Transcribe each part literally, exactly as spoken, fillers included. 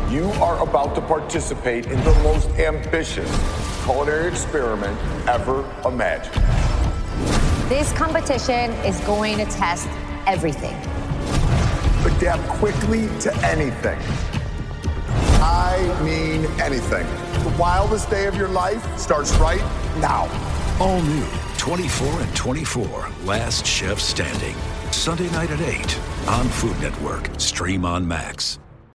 You are about to participate in the most ambitious culinary experiment ever imagined. This competition is going to test everything. Adapt quickly to anything. I mean anything. The wildest day of your life starts right now. All new twenty-four and twenty-four, Last Chef Standing. Sunday night at eight on Food Network. Stream on Max.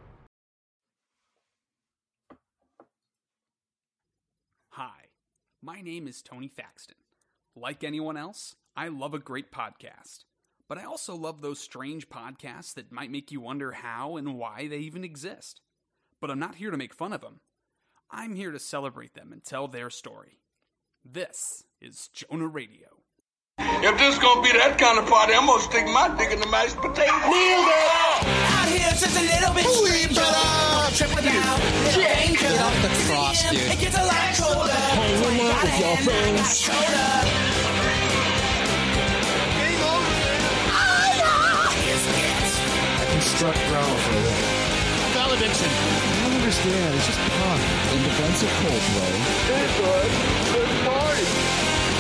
Hi, my name is Tony Thaxton. Like anyone else, I love a great podcast. But I also love those strange podcasts that might make you wonder how and why they even exist. But I'm not here to make fun of them. I'm here to celebrate them and tell their story. This is Jonah Radio. If this gonna be that kind of party, I'm gonna stick my dick in the mashed potato. Nailed it! Out here, it's just a little bit strange. Trip without change. Get off the cross, dude. It gets a lot colder. Hanging out with your friends. I construct drama for a living. Valediction. I don't understand. It's just punk. In defense of Coldplay. Hey, bud. Good party.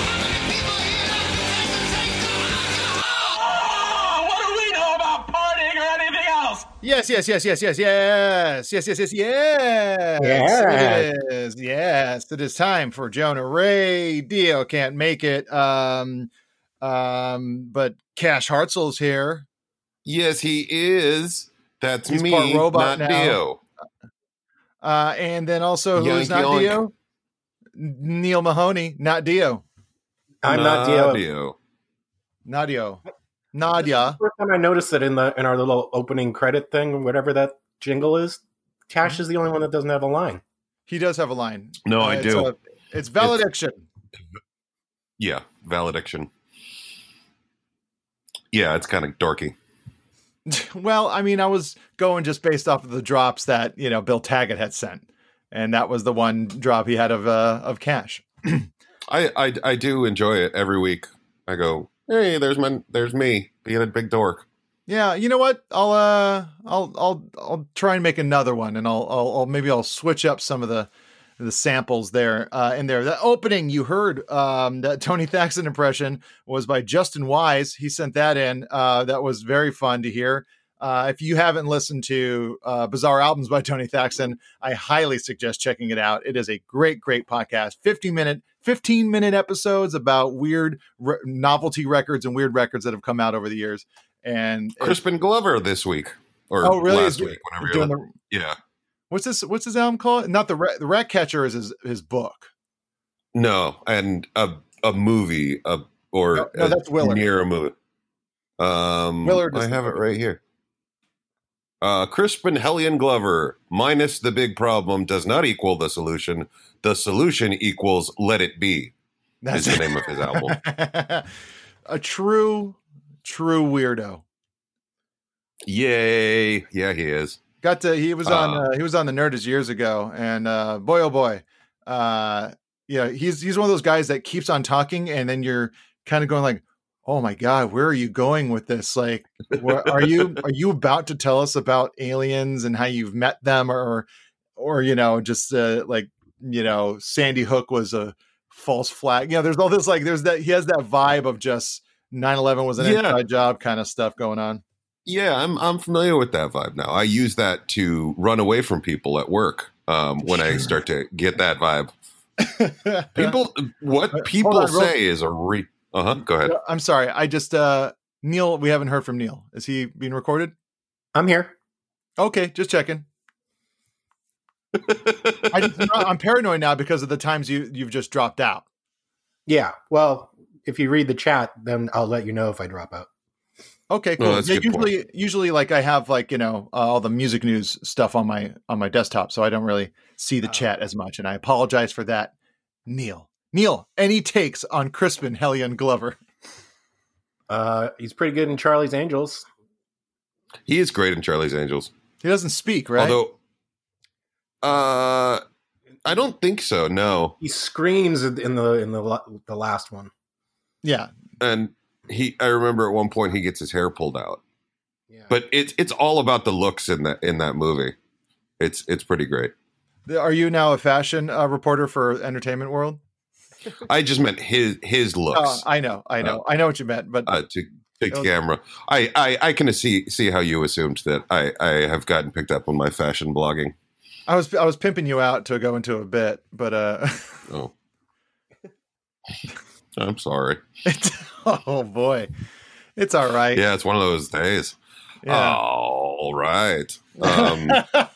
Yes, yes, yes, yes, yes, yes, yes, yes, yes, yes. Yes. It is. Yes, it is time for Jonah Radio. Can't make it. Um, um, but Cash Hartzell's here. Yes, he is. That's He's me, part robot not now. Dio. Uh, and then also, who is Yoink, not yoink. Dio? Neil Mahoney, not Dio. I'm not Dio. Dio. Not Dio. Nadia. First time I noticed that in the in our little opening credit thing, whatever that jingle is, Cash is the only one that doesn't have a line. He does have a line. No, Uh, I it's do. a- it's valediction. Yeah, valediction. Yeah, it's kind of dorky. Well, I mean, I was going just based off of the drops that, you know, Bill Taggart had sent. And that was the one drop he had of uh, of Cash. I, I I do enjoy it every week. I go, hey, there's my there's me being a big dork. Yeah, you know what? I'll uh I'll I'll I'll try and make another one, and I'll I'll, I'll maybe I'll switch up some of the the samples there uh in there. The opening you heard, um that Tony Thaxton impression was by Justin Wise. He sent that in. Uh that was very fun to hear. Uh, if you haven't listened to uh, Bizarre Albums by Tony Thaxton, I highly suggest checking it out. It is a great, great podcast. fifteen minute, fifteen minute episodes about weird re- novelty records and weird records that have come out over the years. And Crispin Glover this week or oh, really? last Is- week, whenever doing you're the- yeah. What's this? What's his album called? Not the Rat, the Rat Catcher is his, his book. No, and a a movie, a, or No, no, a- that's Willard. near a movie. Um, Willard is I the have it movie. right here. Uh, Crispin Hellion Glover minus the big problem does not equal the solution. The solution equals Let It Be. That's is the name of his album. A true, true weirdo. Yay! Yeah, he is. Got to he was on Uh, uh, he was on the Nerdist years ago, and uh, boy oh boy, uh, yeah, he's he's one of those guys that keeps on talking, and then you're kind of going like, oh my god, where are you going with this? Like, where, are you are you about to tell us about aliens and how you've met them, or or you know just uh, like you know Sandy Hook was a false flag? You know, there's all this like there's that he has that vibe of just nine eleven was an Yeah. inside job kind of stuff going on. Yeah, I'm I'm familiar with that vibe now. I use that to run away from people at work um, when I start to get that vibe. People, what people on, real- say is a re. Uh huh. Go ahead. I'm sorry. I just uh Neil, we haven't heard from Neil. Is he being recorded? I'm here. Okay, just checking. I just, I'm paranoid now because of the times you you've just dropped out. Yeah. Well, if you read the chat, then I'll let you know if I drop out. Okay, Oh, cool. that's a Yeah, good point. usually usually like I have like, you know, uh, all the music news stuff on my on my desktop, so I don't really see the Oh. chat as much, and I apologize for that. Neil. Neil, any takes on Crispin Hellion Glover? Uh, he's pretty good in Charlie's Angels. He is great in Charlie's Angels. He doesn't speak, right? Although, uh, I don't think so. No, He screams in the in the la- the last one. yeah. and he. I remember at one point he gets his hair pulled out. Yeah. But it's it's all about the looks in that in that movie. It's it's pretty great. Are you now a fashion uh, reporter for Entertainment World? I just meant his his looks. Oh, I know, I know, Uh, I know what you meant, but uh, to to was- camera. I, I I can see see how you assumed that I I have gotten picked up on my fashion blogging. I was I was pimping you out to go into a bit, but uh, Oh, I'm sorry. oh boy, it's all right. Yeah, it's one of those days. Yeah. All right. Um,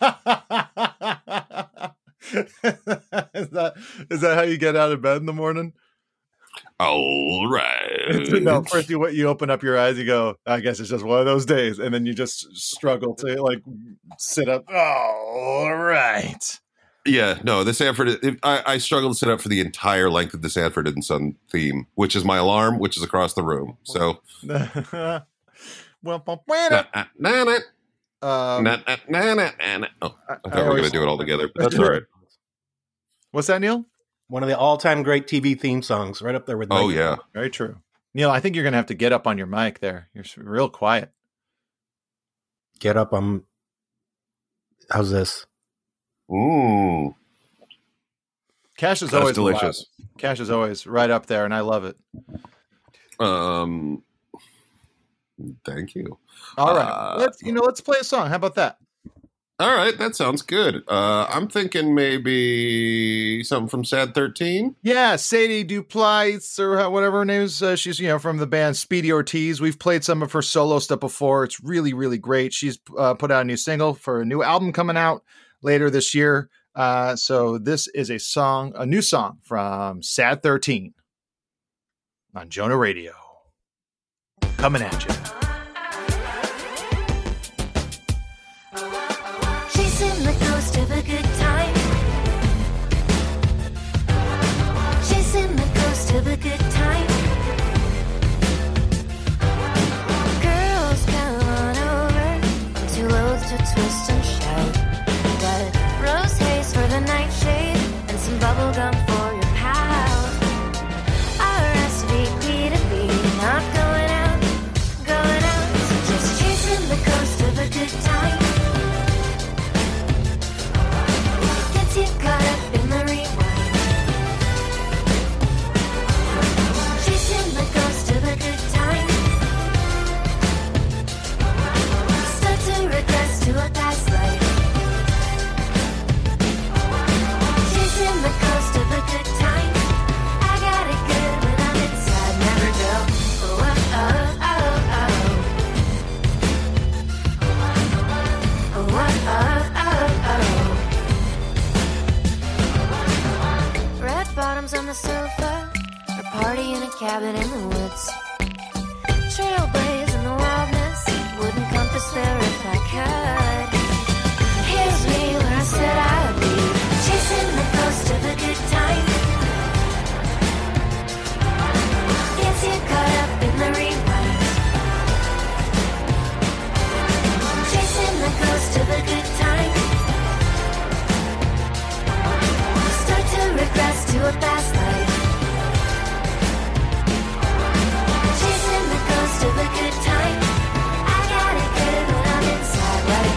is that is that how you get out of bed in the morning? all right. No, first you you open up your eyes, you go, I guess it's just one of those days, and then you just struggle to like sit up. All right. Yeah, no, the Sanford. I, I struggled to sit up for the entire length of the Sanford and Son theme, which is my alarm, which is across the room. So, well, na, na, na, na, um, na, na, na, na, na. Oh, I thought I we were always- going to do it all together, but that's all right. what's that, Neil? One of the all-time great T V theme songs, right up there with. Oh Night. yeah. Very true. Neil, I think you're gonna have to get up on your mic there. You're s- real quiet. Get up. Um. How's this? Ooh, Cash is that's always delicious. loud. Cash is always right up there, and I love it. Um, thank you. All right, Uh, let's you know, let's play a song. How about that? All right, that sounds good. Uh, I'm thinking maybe something from Sad thirteen. Yeah, Sadie Duplice or how- whatever her name is. Uh, she's you know from the band Speedy Ortiz. We've played some of her solo stuff before. It's really really great. She's uh, put out a new single for a new album coming out later this year. Uh, so this is a song, a new song from Sad thirteen on Jonah Radio. Coming at you. Chasing the ghost of a good time. Chasing the ghost of a good time. Girls, come on over. I'm too old to twist and shout. Got rose haze for the nightshade and some bubble gum for your pal. R S V P to be not going out, going out. Just chasing the ghost of a good time. Gets you caught up in the rewind. Chasing the ghost of a good time. Start to regress to a past life. Chasing the ghost of a good time. I got it good when I'm inside. Never go. Oh, oh, oh, oh. Oh, oh, oh, oh. Red bottoms on the sofa, or party in a cabin in the woods. Trailblaze in the wildness, wouldn't compass there if I could. Here's me where I said I would be, chasing the ghost of a good time. Gets you caught up in the rewind. Chasing the ghost of a good time. Start to regress to a past life. Chasing the ghost of a good time. I got it good when I'm inside. Let it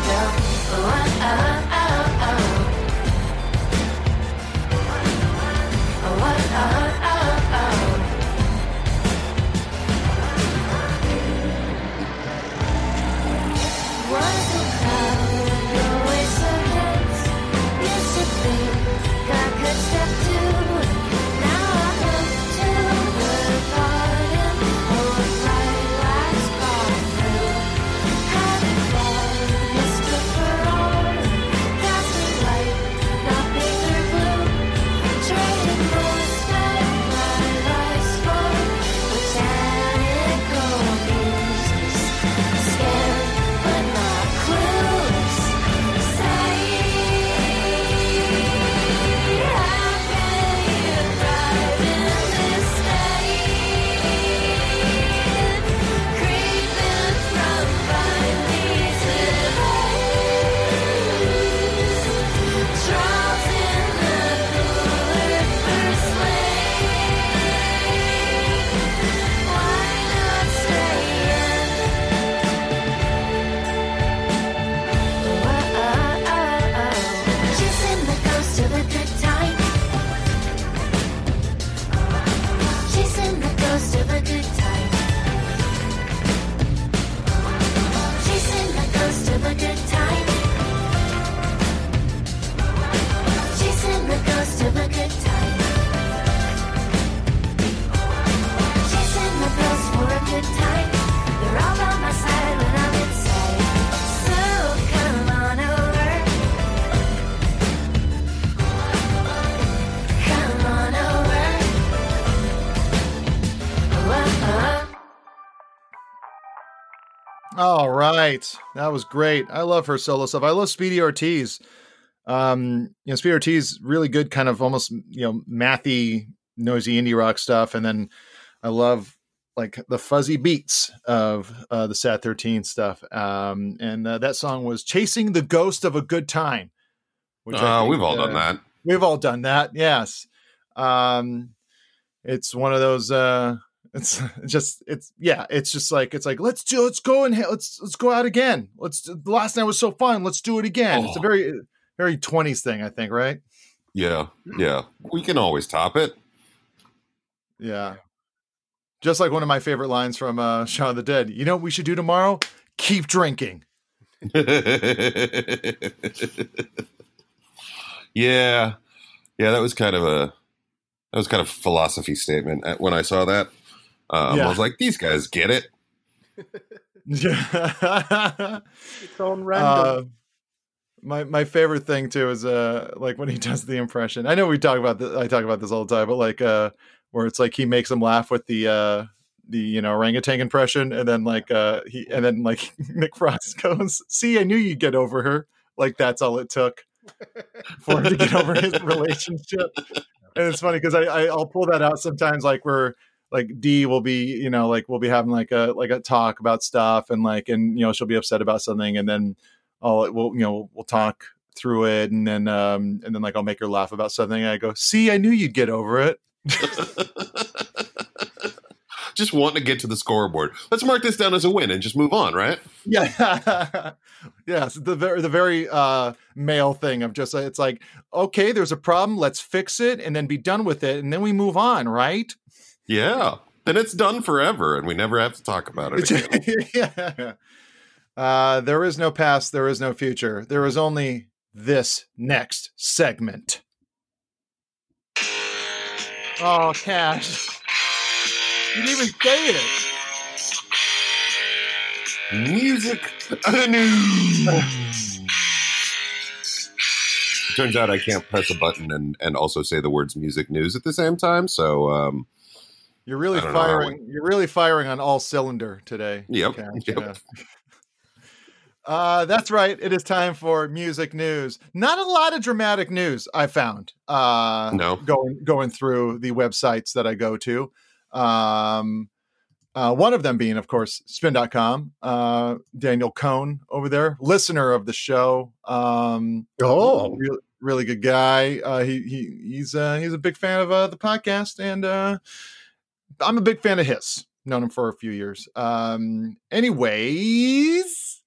All right. That was great. I love her solo stuff. I love Speedy Ortiz. Um, you know, Speedy Ortiz, really good kind of almost, you know, mathy, noisy indie rock stuff. And then I love like the fuzzy beats of uh, the Sad thirteen stuff. Um, and uh, that song was Chasing the Ghost of a Good Time. Oh, uh, we've all uh, done that. We've all done that. Yes. Um, it's one of those, uh, it's just, it's, yeah, it's just like, it's like, let's do, let's go and let's, let's go out again. Let's, the last night was so fun. Let's do it again. Oh. It's a very, very twenties thing, I think, right? Yeah. Yeah. We can always top it. Yeah. Just like one of my favorite lines from uh, Shaun of the Dead. You know what we should do tomorrow? Keep drinking. Yeah. Yeah, that was kind of a, that was kind of a philosophy statement. When I saw that, um, yeah. I was like, these guys get it. Yeah. It's on random. Uh, my my favorite thing too is uh like when he does the impression. I know we talk about this, I talk about this all the time, but like uh where it's like he makes him laugh with the uh the you know orangutan impression, and then like uh he and then like Nick Frost goes, "See, I knew you'd get over her." Like that's all it took for him to get over his relationship. And it's funny because I, I I'll pull that out sometimes, like where like Dee will be, you know, like we'll be having like a like a talk about stuff, and like and you know she'll be upset about something, and then I'll we'll you know we'll talk through it, and then um and then like I'll make her laugh about something, and I go, "See, I knew you'd get over it." Just wanting to get to the scoreboard. Let's mark this down as a win and just move on, right? Yeah. Yes, the very the very uh male thing of just it's like, okay, there's a problem, let's fix it and then be done with it, and then we move on, right? Yeah. And it's done forever, and we never have to talk about it again. Yeah. Uh, there is no past, there is no future. There is only this next segment. Oh, Cash. You didn't even say it. Music news. Turns out I can't press a button and, and also say the words music news at the same time. So um, you're really firing. You're really firing on all cylinder today. Yep. Cash. Yep. Yeah. Uh, that's right. It is time for music news. Not a lot of dramatic news I found. Uh, no. Going going through the websites that I go to. Um, uh, one of them being, of course, spin dot com. Uh, Daniel Cohn over there, listener of the show. Um, oh, really, really good guy. Uh, he he he's uh, he's a big fan of uh, the podcast, and uh, I'm a big fan of his. Known him for a few years. Um, anyways,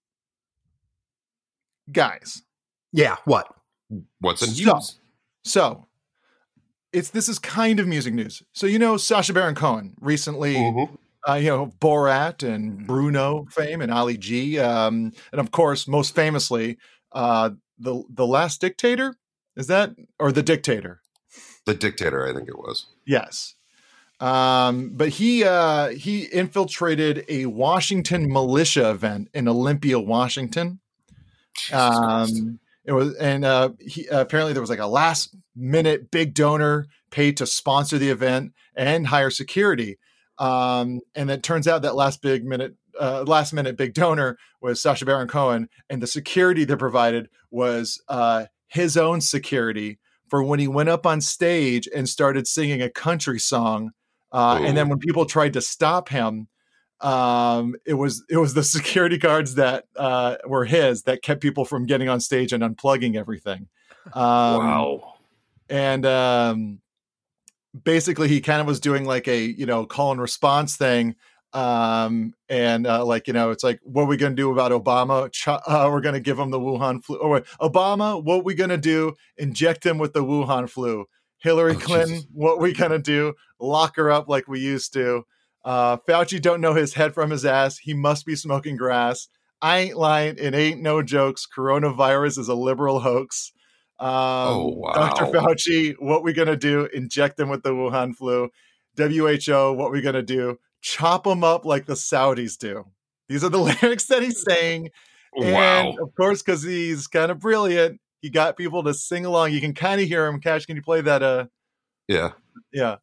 guys. Yeah, what? What's in so, news? So, it's this is kind of music news. So you know Sacha Baron Cohen recently, mm-hmm. uh, you know Borat and Bruno fame and Ali G, um, and of course most famously uh, the the Last Dictator. Is that or the Dictator? The Dictator, I think it was. Yes. Um, but he uh, he infiltrated a Washington militia event in Olympia, Washington. Um, it was, and uh, he uh, apparently there was like a last minute big donor paid to sponsor the event and hire security. Um, and it turns out that last big minute, uh, last minute big donor was Sacha Baron Cohen, and the security they provided was uh, his own security for when he went up on stage and started singing a country song. Uh, and then when people tried to stop him, um, it was it was the security guards that uh, were his that kept people from getting on stage and unplugging everything. Um, wow! And um, basically, he kind of was doing like a you know call and response thing, um, and uh, like you know, it's like, what are we going to do about Obama? Ch- uh, we're going to give him the Wuhan flu. Or Obama, what are we going to do? Inject him with the Wuhan flu. Hillary oh, Clinton, Jesus. What we gonna do? Lock her up like we used to. Uh, Fauci don't know his head from his ass. He must be smoking grass. I ain't lying. It ain't no jokes. Coronavirus is a liberal hoax. Um, oh, wow. Doctor Fauci, what we gonna do? Inject them with the Wuhan flu. W H O, what we gonna do? Chop them up like the Saudis do. These are the lyrics that he's saying. Wow. And of course, because he's kind of brilliant, he got people to sing along. You can kind of hear him. Cash, can you play that? Uh, yeah. Yeah.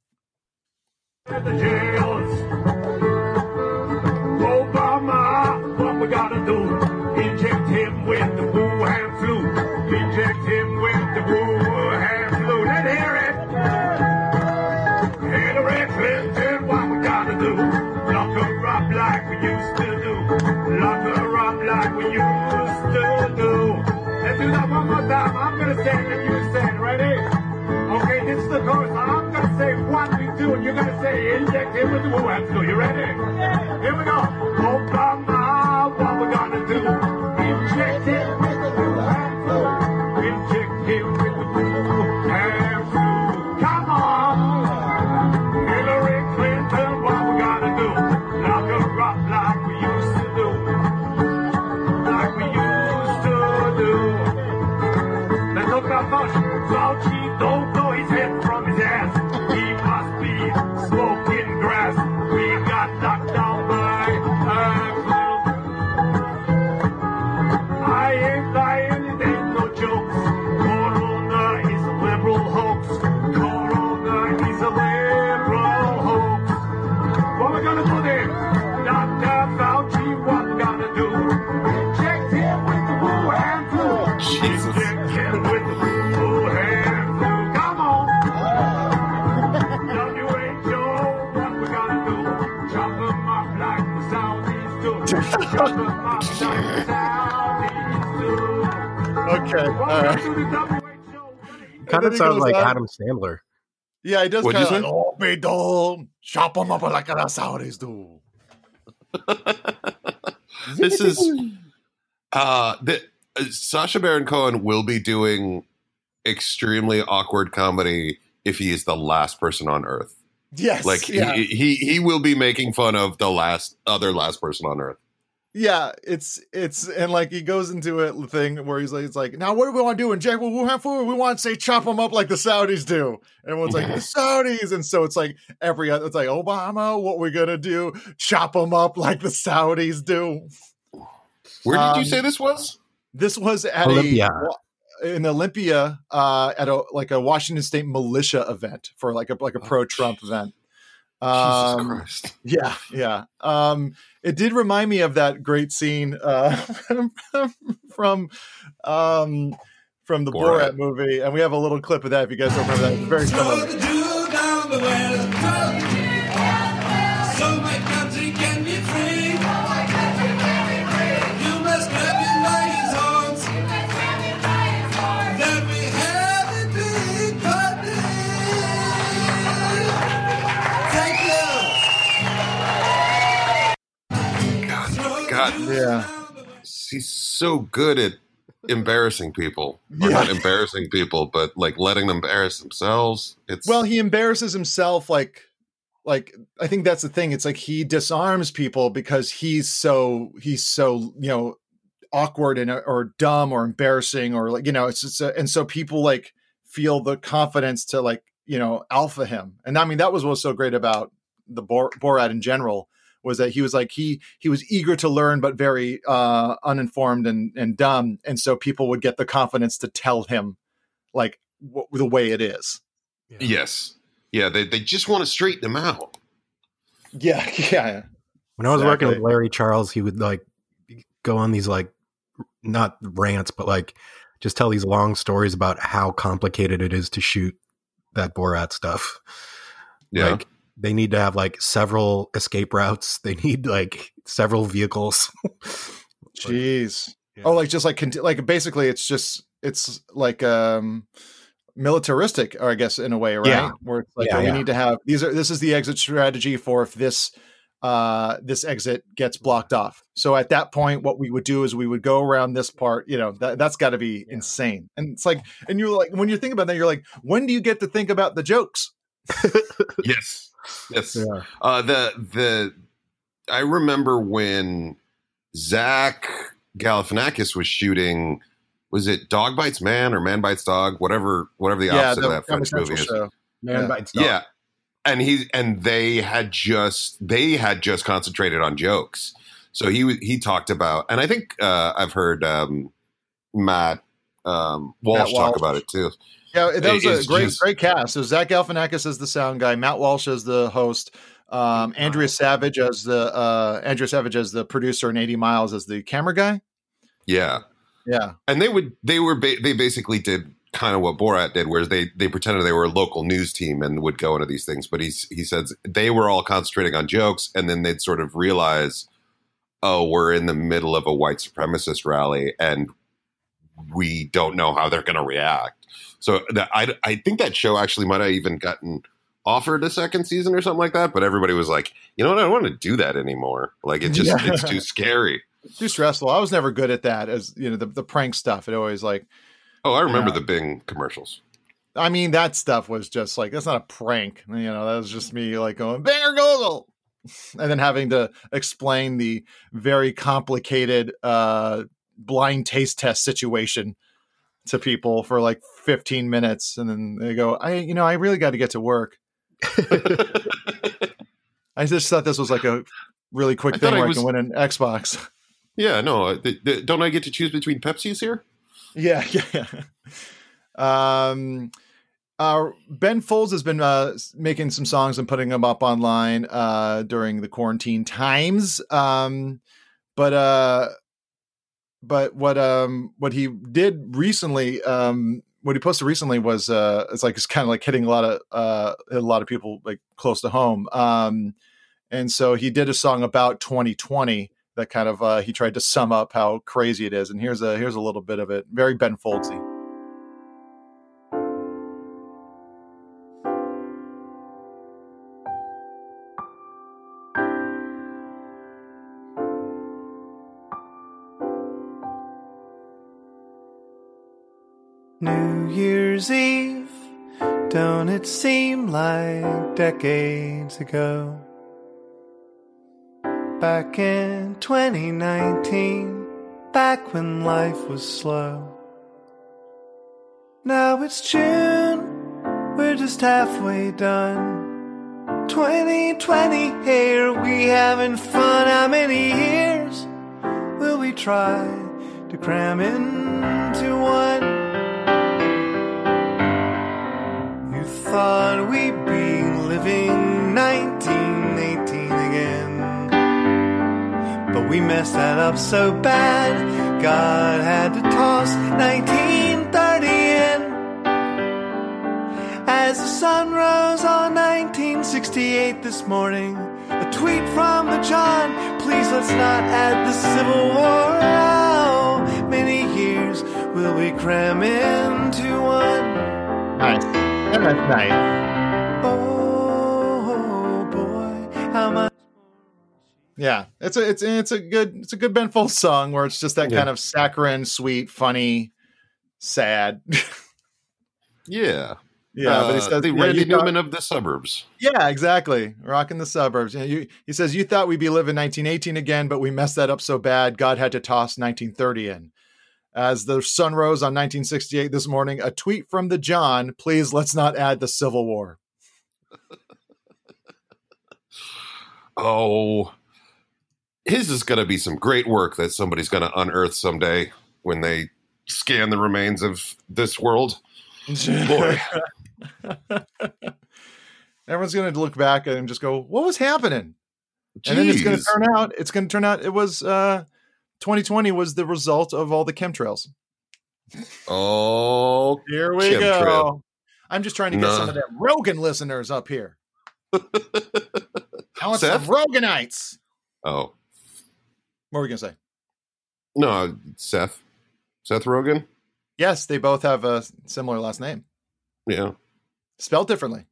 Obama, we gotta do? Inject him with the Wuhan flu. Inject him with the Wuhan flu. Let's hear it. Hillary Clinton, what we gotta do? Lock her up like we used to do. Lock her up like we used to do. Let's do that one more time. I'm gonna say it and you say it. Ready? Okay, this is the chorus. I'm gonna say one, we two, and you're gonna say inject him with the Wuhan flu. You ready? Here we go. Obama, what we gonna do? Inject him with the Wuhan flu. Inject him with the Wuhan flu. Come on. Hillary Clinton, what we gonna do? Lock her up like we used to do. Like we used to do. Let's talk about Fauci. Fauci don't know his head from his ass. He must be smoking grass. We got knocked down by a flu. I ain't lying, it ain't no jokes. Corona is a liberal hoax. Corona is a liberal hoax. What we gonna do then? Doctor Fauci, what we gonna do? Inject him with the Wuhan flu. Jesus. Inject him with the Wuhan flu. Come on. W H O, what we gonna do? Chop him up like the Saudis do. Chop him up like the Saudis do. Okay. What All we right. gonna do to W H O? Kind then of he sounds goes like on. Adam Sandler. Yeah, he does What'd kind you of like, say? oh, be dome, chop them up like the Saudis do. This is uh the uh, Sacha Baron Cohen will be doing extremely awkward comedy if he is the last person on earth. Yes. Like yeah. he, he he will be making fun of the last other last person on earth. Yeah, it's it's and like he goes into a thing where he's like, it's like, now what do we want to do? Inject with Wuhan flu? We want to say chop them up like the Saudis do. Everyone's like the Saudis, and so it's like every other. It's like Obama, what we gonna do? Chop them up like the Saudis do. Where did Um, you say this was? This was at Olympia. a in Olympia uh, at a like a Washington State militia event for like a like a pro Trump event. Jesus Um, Christ. Yeah, yeah. Um, it did remind me of that great scene uh, from um, from the Borat. Borat. movie, and we have a little clip of that. If you guys don't remember that, it's very similar. down the well, so my country can be free. You must grab him by his horns. Then we have a big party. Take love. God, Yeah, he's so good at embarrassing people. Or Yeah. not embarrassing people, but like letting them embarrass themselves. It's well, he embarrasses himself. Like, like I think that's the thing. It's like he disarms people because he's so he's so you know awkward and or dumb or embarrassing or like you know it's just a, and so people like feel the confidence to like you know alpha him. And I mean that was what's so great about the Bor- Borat in general was that he was like he he was eager to learn but very uh uninformed and and dumb, and so people would get the confidence to tell him like w- the way it is. yes. Yeah, they, they just want to straighten him out. Yeah, yeah. When I was working Exactly. with Larry Charles, he would like go on these like not rants, but like just tell these long stories about how complicated it is to shoot that Borat stuff. Yeah. Like they need to have like several escape routes. They need like several vehicles. Jeez. Yeah. Oh, like just like conti- like basically, it's just it's like um militaristic, or I guess in a way, right? Yeah. Where it's like Yeah, oh, we yeah. need to have these are this is the exit strategy for if this uh this exit gets blocked off. So at that point, what we would do is we would go around this part. You know that that's got to be insane. And it's like, and you're like when you're thinking about that, you're like, when do you get to think about the jokes? Yes. Yes. Yeah. Uh, the the I remember when Zach Galifianakis was shooting. Was it Dog Bites Man or Man Bites Dog? Whatever, whatever the Yeah, opposite the of that French Comedy movie is. Central show. Man Yeah. bites dog. Yeah, and he and they had just they had just concentrated on jokes. So he was- he talked about, and I think uh, I've heard um, Matt um, Walsh, Matt talk Walsh. about it too. Yeah, that was It's a great, just- great cast. So Zach Galifianakis is the sound guy, Matt Walsh is the host, Um, Andrea Savage as the uh, Andrea Savage as the producer, and eighty miles as the camera guy. Yeah, yeah. And they would they were ba- they basically did kind of what Borat did, whereas they they pretended they were a local news team and would go into these things. But he's he says they were all concentrating on jokes, and then they'd sort of realize, oh, we're in the middle of a white supremacist rally, and we don't know how they're going to react. So that, I I think that show actually might have even gotten offered a second season or something like that, but everybody was like, you know what, I don't want to do that anymore. Like it just Yeah. it's too scary. It's too stressful. I was never good at that, as you know, the, the prank stuff. It always like, Oh, I remember Yeah. the Bing commercials. I mean, that stuff was just like, that's not a prank. You know, that was just me like going, Bang or Google. And then having to explain the very complicated uh, blind taste test situation to people for like fifteen minutes. And then they go, I, you know, I really got to get to work. I just thought this was like a really quick I thing thought I where I was- can win an Xbox. Yeah, no, th- th- don't I get to choose between Pepsis here? Yeah, yeah, yeah. Um, uh, Ben Folds has been uh, s- making some songs and putting them up online uh, during the quarantine times. Um, but uh, but what um what he did recently, um, what he posted recently was uh, it's like it's kind of like hitting a lot of uh, a lot of people like close to home. Um, and so he did a song about twenty twenty. That kind of uh, he tried to sum up how crazy it is, and here's a here's a little bit of it. Very Ben Foldsy. New Year's Eve, don't it seem like decades ago? Back in twenty nineteen, back when life was slow. Now it's June, we're just halfway done. twenty twenty, hey, are we having fun? How many years will we try to cram into one? You thought we'd be living nineteen eighteen again, but we messed that up so bad, God had to toss nineteen thirty in. As the sun rose on nineteen sixty-eight this morning, a tweet from the John, please let's not add the Civil War. How many years will we cram into one? Nice. That's nice. Oh boy, how much? Yeah, it's a it's it's a good it's a good Ben Folds song where it's just that Yeah. kind of saccharine, sweet, funny, sad. Yeah. Yeah, but he Uh, says the yeah, Randy you thought- Newman of the suburbs. Yeah, exactly. Rocking the suburbs. You know, you, he says, you thought we'd be living nineteen eighteen again, but we messed that up so bad, God had to toss nineteen thirty in. As the sun rose on nineteen sixty-eight this morning, a tweet from the John, please let's not add the Civil War. Oh, his is going to be some great work that somebody's going to unearth someday when they scan the remains of this world. Boy. Everyone's going to look back and just go, what was happening? And then it's going to Jeez. turn out, it's going to turn out it was, uh, twenty twenty was the result of all the chemtrails. Oh, Here we chemtrail. go. I'm just trying to get Nah. some of them Rogan listeners up here. I want Seth? some Roganites. Oh, What were we going to say? no, Seth. Seth Rogen? Yes, they both have a similar last name, Yeah. spelled differently.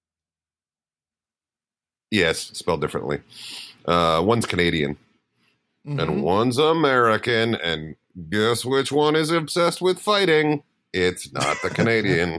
Yes, spelled differently. Uh, one's Canadian Mhm. and one's American. And guess which one is obsessed with fighting? It's not the Canadian.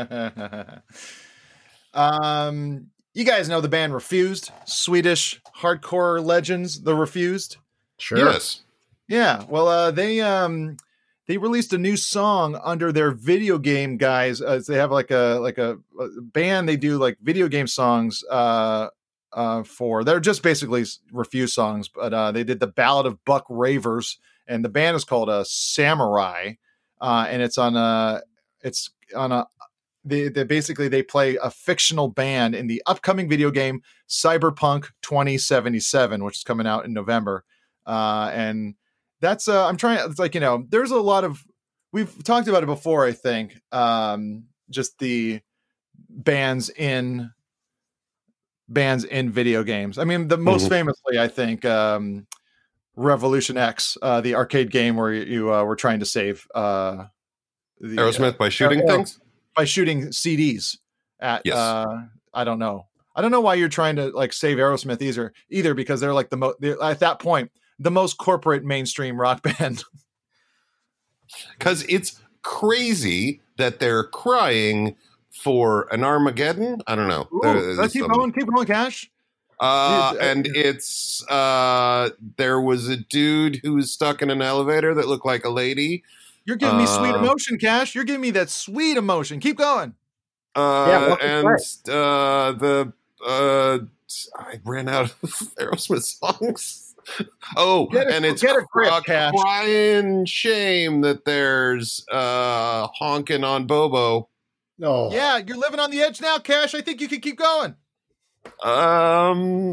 um, you guys know the band Refused, Swedish hardcore legends, The Refused. Sure. Yes. Yeah. Well, uh, they um, they released a new song under their video game guys. Uh, they have like a like a, a band. They do like video game songs. Uh, uh, for they're just basically Refused songs, but uh, they did the Ballad of Buck Ravers, and the band is called uh, Samurai, uh, and it's on a it's on a they, they basically they play a fictional band in the upcoming video game Cyberpunk twenty seventy-seven, which is coming out in November. Uh, and that's uh, I'm trying. It's like, you know, there's a lot of we've talked about it before. I think um, just the bands in bands in video games. I mean, the most mm-hmm. famously, I think, um, Revolution X, uh, the arcade game where you, you uh, were trying to save uh, the, Aerosmith uh, by shooting uh, things. By shooting C Ds at, yes. uh, I don't know. I don't know why you're trying to like save Aerosmith either, either because they're like the most, at that point, the most corporate mainstream rock band. Because it's crazy that they're crying for an Armageddon. I don't know. Ooh, let's keep going, keep going, Cash. Uh, and it's, uh, there was a dude who was stuck in an elevator that looked like a lady. You're giving me uh, sweet emotion, Cash. You're giving me that sweet emotion. Keep going. Uh, yeah, and uh, the uh, I ran out of Aerosmith songs. Oh, a, and it's a grip, uh, crying shame that there's uh, honking on Bobo. No. Yeah, you're living on the edge now, Cash. I think you can keep going. Um,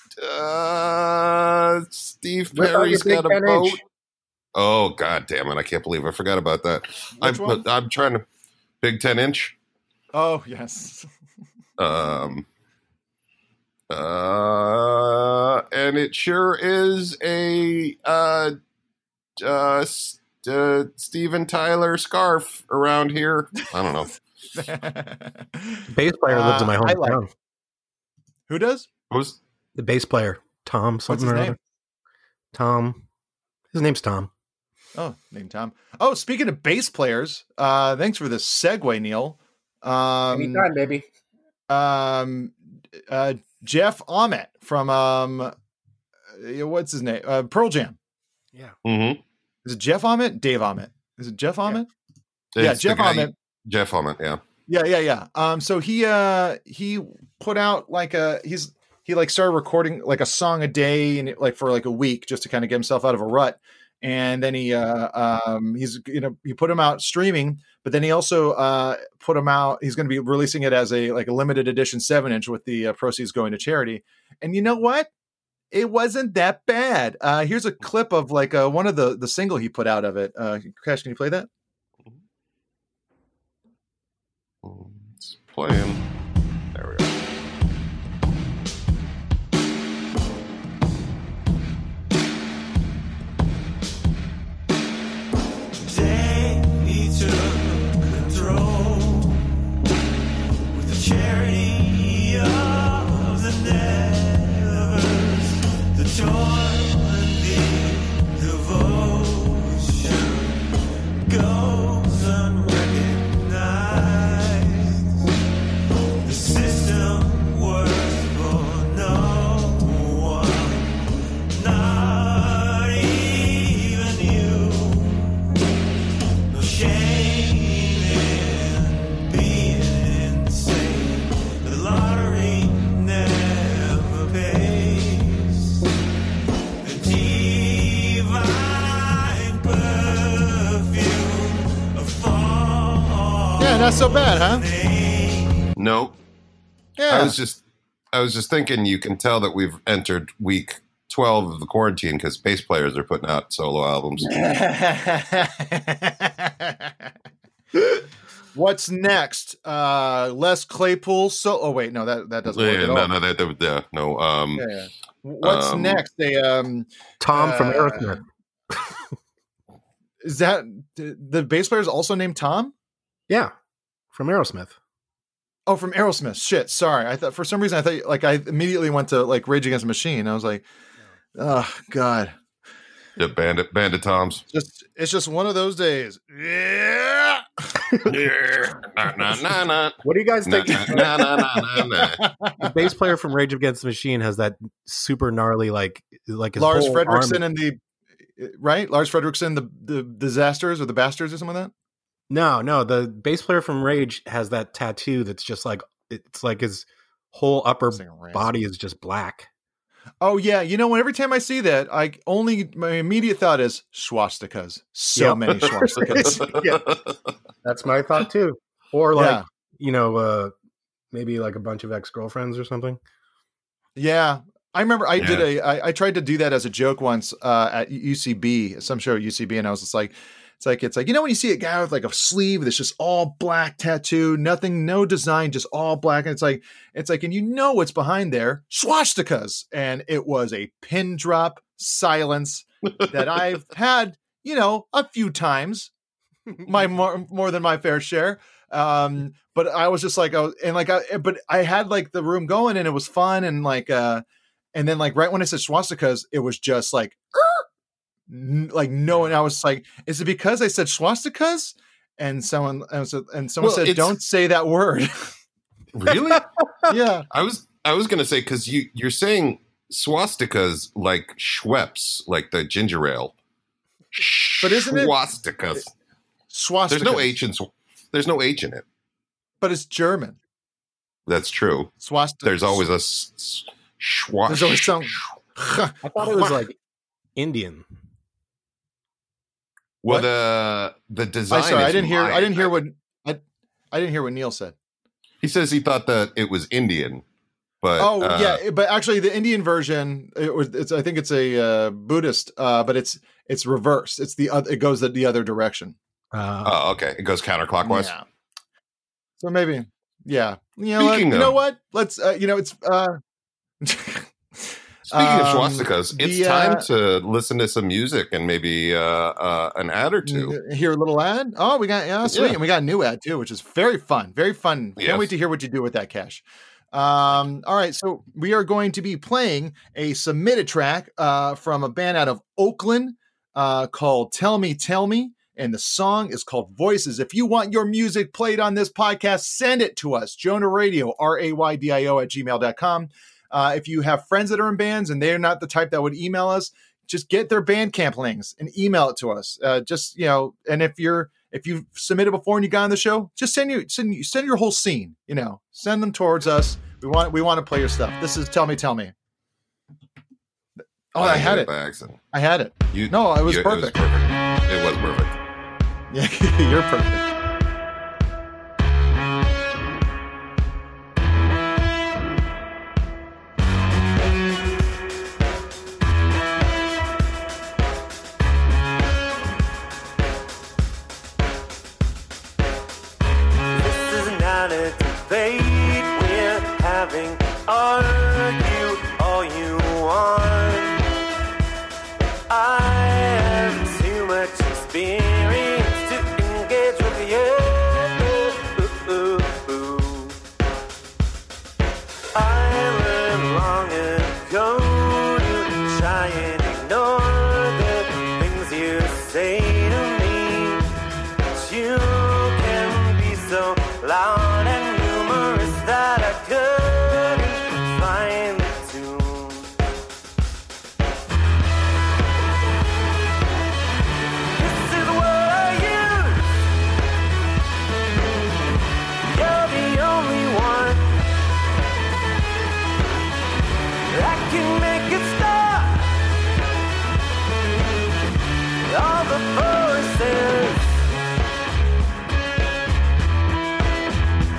uh, Steve Perry's got a boat. Inch? Oh, God damn it. I can't believe I forgot about that. I'm, I'm trying to big ten inch. Oh, yes. um, uh, and it sure is a, uh, uh, uh, Steven Tyler scarf around here. I don't know. Bass player lives in my hometown. Uh, like Who does? Who's the bass player? Tom. Something What's his or name? other. Tom. His name's Tom. Oh, name Tom. Oh, speaking of bass players, uh, thanks for the segue, Neil. Um, Anytime, baby. Um, uh, Jeff Ament from um, what's his name? Uh, Pearl Jam. Yeah. Mm-hmm. Is it Jeff Ament? Dave Ament. Is it Jeff Ament? Yeah, yeah Jeff Ament. Jeff Ament. Yeah. Yeah, yeah, yeah. Um, so he uh he put out like a he's he like started recording like a song a day and like for like a week just to kind of get himself out of a rut. And then he uh um he's you know he put him out streaming, but then he also uh put him out. He's going to be releasing it as a like a limited edition seven inch with the uh, proceeds going to charity. And you know what? It wasn't that bad. Uh, here's a clip of like uh, one of the the single he put out of it. Uh, Crash, can you play that? It's playing. There we go. They took control with the charity of the Nevers, the joy and the devotion goes unrecognized. The system works for no one, not even you. No shame in being insane. The lottery never pays. The divine perfume of fall. Yeah, not so bad, huh? Nope. Yeah. I was just, I was just thinking. You can tell that we've entered week twelve of the quarantine because bass players are putting out solo albums. What's next? Uh, Les Claypool. So, oh wait, no, that that doesn't work Yeah, at no, all. no, that, that, that, no. Um, Yeah, yeah. What's um, next? They um, Tom from uh, Aerosmith. Is that the bass player is also named Tom? Yeah, from Aerosmith. Oh, from Aerosmith. Shit, sorry. I thought for some reason I thought like I immediately went to like Rage Against the Machine. I was like, oh God. Yeah, Bandit, Bandit Toms. Just it's just one of those days. Yeah. Yeah. Nah, nah, nah, nah. What do you guys think? Nah, nah, nah, nah, nah, nah. The bass player from Rage Against the Machine has that super gnarly, like, like his Lars whole Fredrickson arm- and the right? Lars Fredrickson, the the disasters or the bastards or something like that? No, no. The bass player from Rage has that tattoo that's just like it's like his whole upper body is just black. Oh yeah, you know what? Every time I see that, I only my immediate thought is swastikas. So Yep. many swastikas. Yeah. That's my thought too. Or like Yeah. you know, uh, maybe like a bunch of ex-girlfriends or something. Yeah. I remember I Yeah. did a, I, I tried to do that as a joke once uh, at U C B, some show at U C B. And I was just like, it's like, it's like, you know, when you see a guy with like a sleeve that's just all black tattoo, nothing, no design, just all black. And it's like, it's like, and you know what's behind there, swastikas. And it was a pin drop silence that I've had, you know, a few times, my more, more than my fair share. Um, but I was just like, I was, and like, I, but I had like the room going and it was fun. And like, uh, and then like, right when I said swastikas, it was just like, N- like no, and I was like, is it because I said swastikas? And someone and so- and someone Well, said, it's- don't say that word. Really? Yeah. I was I was gonna say because you you're saying swastikas like Schweppes, like the ginger ale. But isn't it swastikas? Swastikas. There's no H in sw- there's no H in it. But it's German. That's true. Swastika. There's always a s- s- schwa- There's always some. I thought it was like Indian. Well, What? the the design. I'm sorry, I is didn't hear. I Mayan. didn't hear what I. I didn't hear what Neil said. He says he thought that it was Indian, but Oh uh, yeah, but actually the Indian version, it was. It's. I think it's a uh, Buddhist, uh, but it's it's reversed. It's the other. It goes the, the other direction. Uh, Oh, okay. It goes counterclockwise. Yeah. So maybe, yeah. You know, what, Speaking you know of- what? Let's. Uh, you know, it's. Uh, Speaking of Um, swastikas, it's the, time uh, to listen to some music and maybe uh, uh, an ad or two. Hear a little ad. Oh, we got yeah, sweet, Yeah. and we got a new ad too, which is very fun, very fun. Can't Yes. wait to hear what you do with that cash. Um, all right, so we are going to be playing a submitted track uh, from a band out of Oakland uh, called "Tell Me, Tell Me," and the song is called "Voices." If you want your music played on this podcast, send it to us, Jonah Radio, R A Y D I O at gmail dot com. Uh, if you have friends that are in bands and they're not the type that would email us, just get their Bandcamp links and email it to us. Uh, just, you know, and if you're, if you've submitted before and you got on the show, just send you, send you, send your whole scene, you know, send them towards us. We want, we want to play your stuff. This is Tell Me, Tell Me. Oh, I, I had did it. it by accident. I had it. You, No, it was you- perfect. It was perfect. It was perfect. Yeah, you're perfect. This is not a debate we're having. Argue all you want. I have too much experience to engage with you. I learned long ago to try and ignore the things you say to me. But you can be so loud and numerous that I couldn't find the tune. This is what I use. You're the only one that can make it stop. All the voices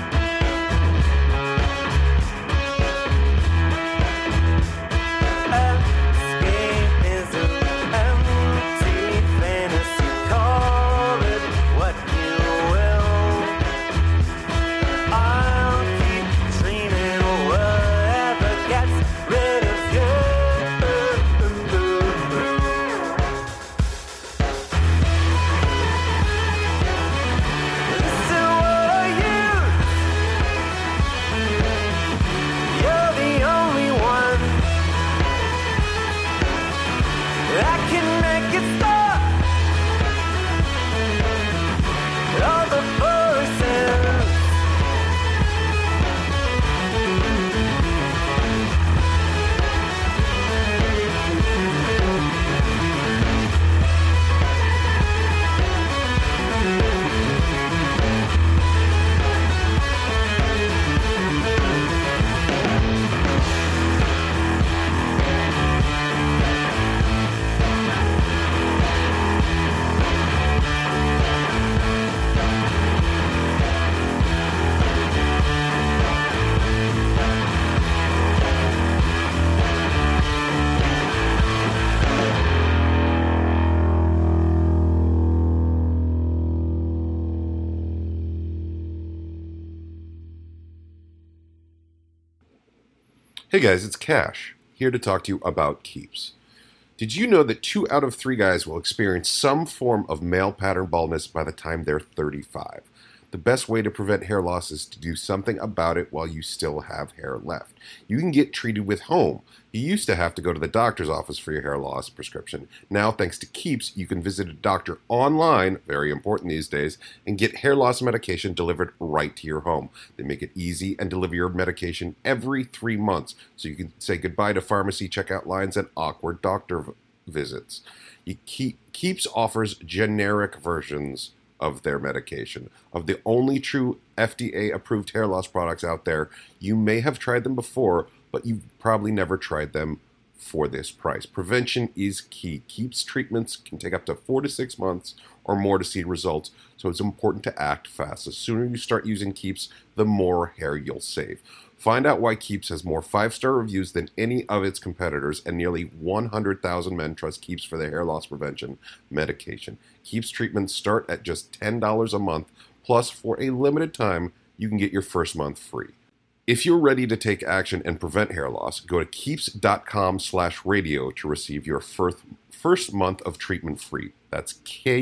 Hey guys, it's Cash, here to talk to you about Keeps. Did you know that two out of three guys will experience some form of male pattern baldness by the time they're thirty-five? The best way to prevent hair loss is to do something about it while you still have hair left. You can get treated with Home. You used to have to go to the doctor's office for your hair loss prescription. Now, thanks to Keeps, you can visit a doctor online, very important these days, and get hair loss medication delivered right to your home. They make it easy and deliver your medication every three months, so you can say goodbye to pharmacy checkout lines and awkward doctor v- visits. You keep, Keeps offers generic versions of their medication, of the only true F D A-approved hair loss products out there. You may have tried them before, but you've probably never tried them for this price. Prevention is key. Keeps treatments can take up to four to six months or more to see results, so it's important to act fast. The sooner you start using Keeps, the more hair you'll save. Find out why Keeps has more five-star reviews than any of its competitors, and nearly one hundred thousand men trust Keeps for their hair loss prevention medication. Keeps treatments start at just ten dollars a month, plus for a limited time, you can get your first month free. If you're ready to take action and prevent hair loss, go to keeps.com slash radio to receive your first, first month of treatment free. That's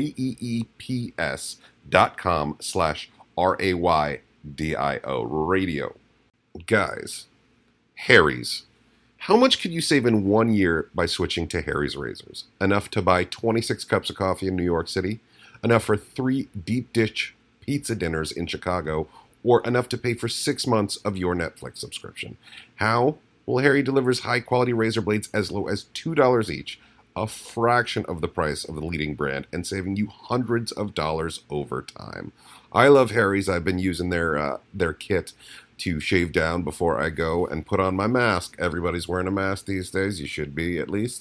K-E-E-P-S dot com slash R-A-Y-D-I-O, radio. Guys, Harry's. How much could you save in one year by switching to Harry's razors? Enough to buy twenty-six cups of coffee in New York City? Enough for three deep dish pizza dinners in Chicago? Or enough to pay for six months of your Netflix subscription? How? Well, Harry delivers high-quality razor blades as low as two dollars each, a fraction of the price of the leading brand, and saving you hundreds of dollars over time. I love Harry's. I've been using their uh, their kit to shave down before I go and put on my mask. Everybody's wearing a mask these days. You should be, at least.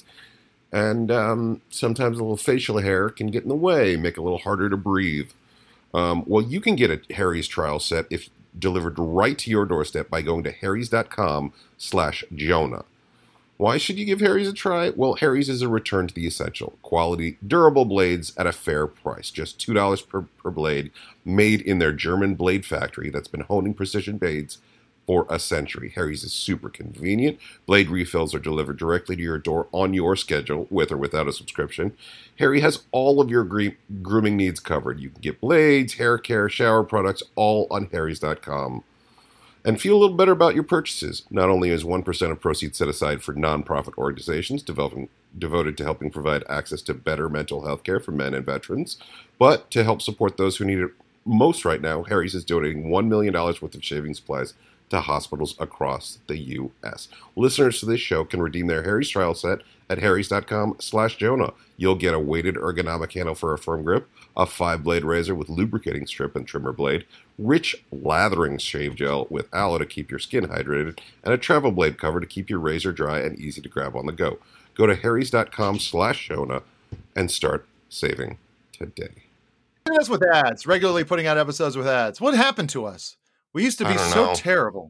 And um, sometimes a little facial hair can get in the way, make it a little harder to breathe. Um, well, you can get a Harry's trial set if delivered right to your doorstep by going to harrys.com slash Jonah. Why should you give Harry's a try? Well, Harry's is a return to the essential. Quality, durable blades at a fair price. Just two dollars per, per blade, made in their German blade factory that's been honing precision blades for a century. Harry's is super convenient. Blade refills are delivered directly to your door on your schedule, with or without a subscription. Harry has all of your gre- grooming needs covered. You can get blades, hair care, shower products, all on harrys dot com. And feel a little better about your purchases. Not only is one percent of proceeds set aside for nonprofit organizations developing, devoted to helping provide access to better mental health care for men and veterans, but to help support those who need it most right now, Harry's is donating one million dollars worth of shaving supplies to hospitals across the U S. Listeners to this show can redeem their Harry's trial set at harrys.com slash Jonah. You'll get a weighted ergonomic handle for a firm grip, a five-blade razor with lubricating strip and trimmer blade, rich lathering shave gel with aloe to keep your skin hydrated, and a travel blade cover to keep your razor dry and easy to grab on the go. Go to harrys.com slash Jonah and start saving today. Hit us with ads, regularly putting out episodes with ads. What happened to us? We used to be so know. terrible.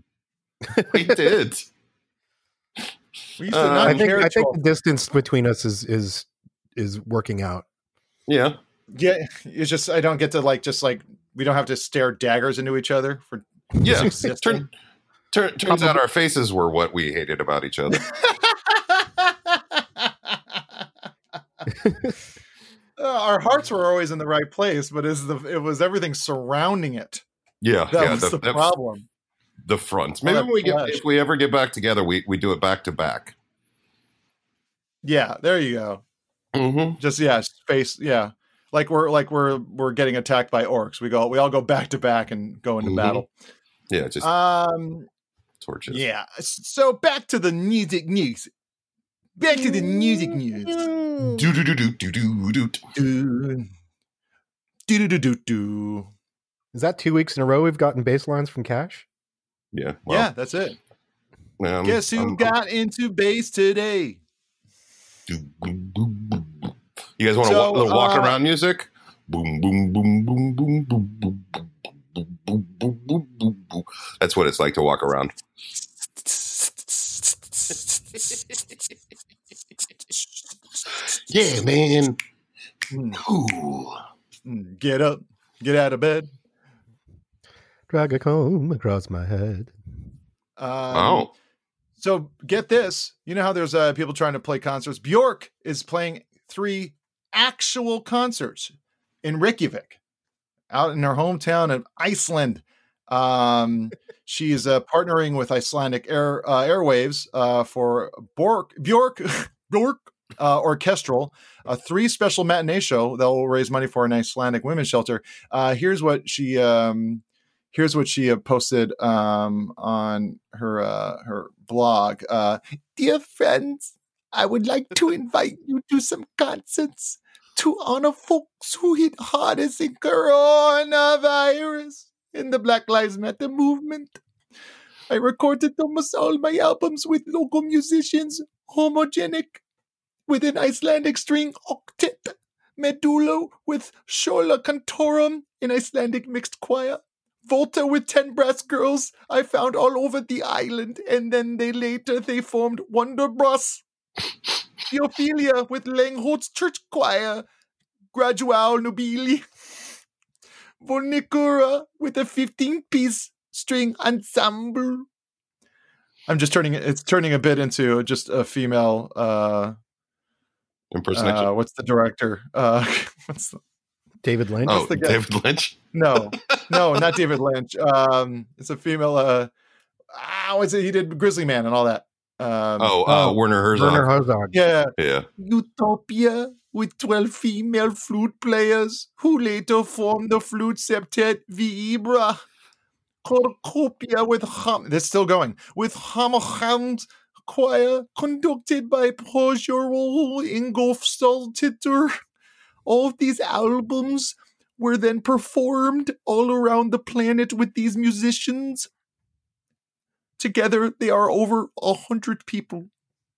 We did. We used to Uh, not I think, care I to- think the distance between us is is is working out. Yeah. Yeah, it's just I don't get to like just like we don't have to stare daggers into each other for Yeah. just existing. Turn, turn, turns out our faces were what we hated about each other. Uh, our hearts were always in the right place, but is the it was everything surrounding it. Yeah. That yeah, was the, that- problem. The fronts. All Maybe that when we get, flesh. if we ever get back together, we, we do it back to back. Yeah, there you go. Mm-hmm. Just yeah, space. Yeah, like we're like we're we're getting attacked by orcs. We go we all go back to back and go into Mhm. battle. Yeah, just Um. torches. Yeah. So back to the music news. Back to the music news. Do do do do do do do. Do do do do do. Is that two weeks in a row we've gotten bass lines from Cash? Yeah. Well, Yeah, that's it. um, Guess who um, got into bass today? do, boom, boom, boom, boom. You guys want So, a little walk uh, around music? Boom boom boom boom boom boom boom boom boom boom boom boom boom boom. That's what it's like to walk around. Yeah, man. Cool. Mm, Get up, get out of bed. Drag a comb across my head. Um, Oh. So get this. You know how there's uh, people trying to play concerts? Bjork is playing three actual concerts in Reykjavik, out in her hometown of Iceland. Um, she's uh, partnering with Icelandic Air uh, Airwaves uh, for Bork, Bjork Bjork uh, Orchestral, a three special matinee show that will raise money for an Icelandic women's shelter. Uh, here's what she um, here's what she uh, posted um, on her uh, her blog. Uh, Dear friends, I would like to invite you to some concerts to honor folks who hit hardest in coronavirus in the Black Lives Matter movement. I recorded almost all my albums with local musicians, Homogenic with an Icelandic string octet, Medulo with Shola Cantorum, an Icelandic mixed choir, Volta with ten brass girls I found all over the island, and then they later they formed Wonderbras. Theophilia with Langholt's church choir, Gradual Nobili. Volnicura with a fifteen-piece string ensemble. I'm just turning it, it's turning a bit into just a female uh impersonation. Uh, what's the director? Uh what's the, David Lynch? Oh, the guy? David Lynch? No, no, not David Lynch. Um it's a female uh ah, what's it? He did Grizzly Man and all that. Um, oh, uh, oh, Werner Herzog. Werner Herzog. Yeah. Yeah. Utopia with twelve female flute players who later formed the flute septet Vibra. Corcopia with hum. That's still going. With Hammerham's choir conducted by Projero Ingolfsdottir. All of these albums were then performed all around the planet with these musicians. Together, they are over a hundred people.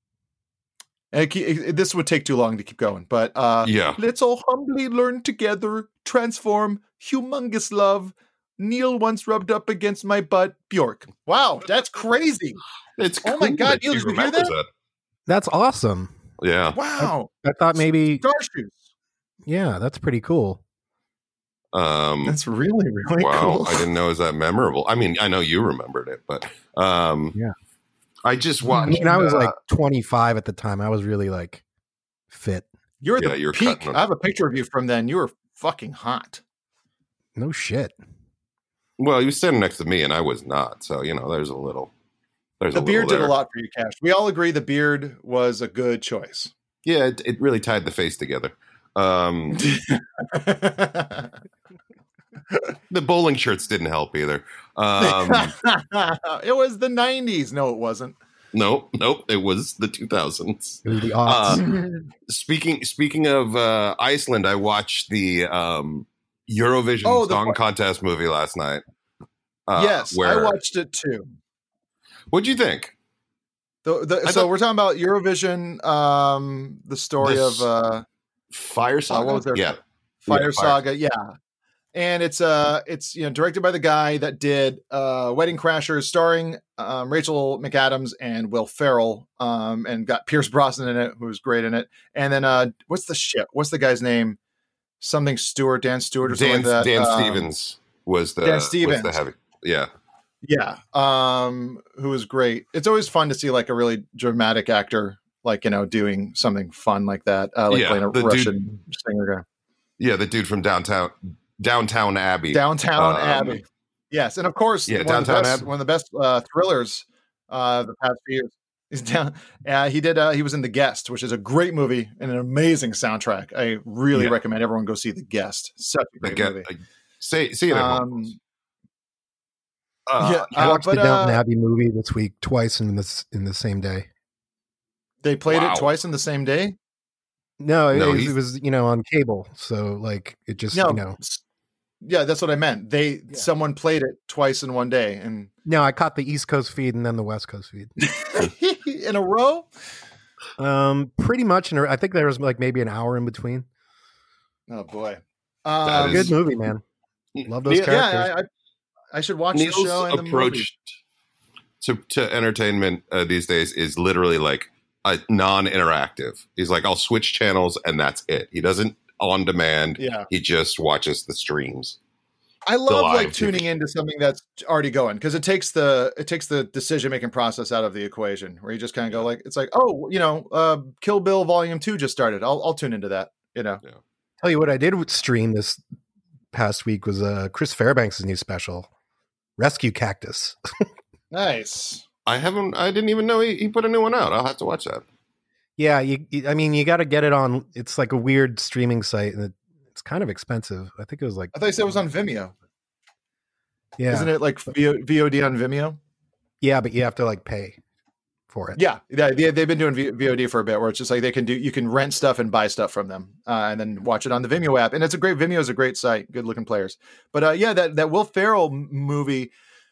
And it, it, this would take too long to keep going, but uh, yeah. Let's all humbly learn together, transform, humongous love. Neil once rubbed up against my butt, Bjork. Wow, that's crazy. It's oh cool my god, that Neil, she did you hear that? remembers that. That's awesome. Yeah. Wow. I, I thought maybe Starshoes. Yeah, that's pretty cool. Um, That's really, really wow, cool. I didn't know it was that memorable. I mean, I know you remembered it, but um, Yeah. I just I watched. mean, I was uh, like twenty-five at the time. I was really like fit. You're at Yeah, the you're peak. cutting I have a picture of you from then. You were fucking hot. No shit. well, you were standing next to me, and I was not. So you know, there's a little. There's The a beard little did a there. lot for you, Cash. We all agree the beard was a good choice. Yeah, it, it really tied the face together. Um, the bowling shirts didn't help either. Um, It was the nineties. No, it wasn't. nope, nope. It was the two thousands. It was the Uh, aughts. speaking speaking of uh, Iceland, I watched the um, Eurovision Oh, the- Song Contest movie last night. Uh, yes, where, I watched it too. What'd you think? The, the, I so thought- we're talking about Eurovision, um, the story This- of uh, Fire Saga. what was their- yeah, Fire Yeah, Fire- Saga, yeah. And it's uh it's you know directed by the guy that did uh Wedding Crashers, starring um, Rachel McAdams and Will Ferrell, um, and got Pierce Brosnan in it, who was great in it. And then uh what's the shit? What's the guy's name? Something Stewart, Dan Stewart, or Dan, something like that. Dan Um, Stevens was the Dan was Stevens. the heavy. Yeah, Yeah, um, who was great. It's always fun to see like a really dramatic actor, like you know, doing something fun like that, uh, like Yeah, playing a the dude- Russian singer guy. yeah. The dude from downtown Downtown Abbey. Downtown Um, Abbey. Yes, and of course, yeah, one, of the Downtown best, Abbey. one of the best uh, thrillers uh, the past few years. He's down. Uh, he did. Uh, he was in The Guest, which is a great movie and an amazing soundtrack. I really Yeah. recommend everyone go see The Guest. Such a I great get. movie. I, say see it at home. Um, Uh, yeah, I uh, watched but, the Downton uh, Abbey movie this week twice in this in the same day. they played Wow. it twice in the same day. No, it, No, was, he's- it was you know on cable, so like it just No, you know. s- yeah, that's what I meant. They Yeah. someone played it twice in one day, and No, I caught the East Coast feed and then the West Coast feed. in a row. Um, pretty much. In a, I think there was like maybe an hour in between. Oh boy, That um, is- Good movie, man. Love those Neil- characters. yeah, I, I, I should watch Neil's the show and the movie. approach to to entertainment uh, these days is literally like a non-interactive. He's like, I'll switch channels and that's it. He doesn't on demand. Yeah. He just watches the streams. I the love live like T V. tuning into something that's already going because it takes the it takes the decision making process out of the equation where you just kind of go like it's like oh you know uh, Kill Bill Volume Two just started. I'll I'll tune into that. You know. Yeah. Tell you what, I did stream this past week was uh, Chris Fairbanks' new special, Rescue Cactus. Nice. I haven't. I didn't even know he, he put a new one out. I'll have to watch that. Yeah, you, you- I mean, you got to get it on. It's like a weird streaming site, and it, it's kind of expensive. I think it was like. I thought you said it was on Vimeo. Yeah, Isn't it like V O- V O D on Vimeo? Yeah, but you have to like pay for it. Yeah, yeah, they, they've been doing v- VOD for a bit, where it's just like they can do, you can rent stuff and buy stuff from them, uh, and then watch it on the Vimeo app. And it's a great Vimeo is a great site, good looking players. But uh, yeah, that that Will Ferrell m- movie,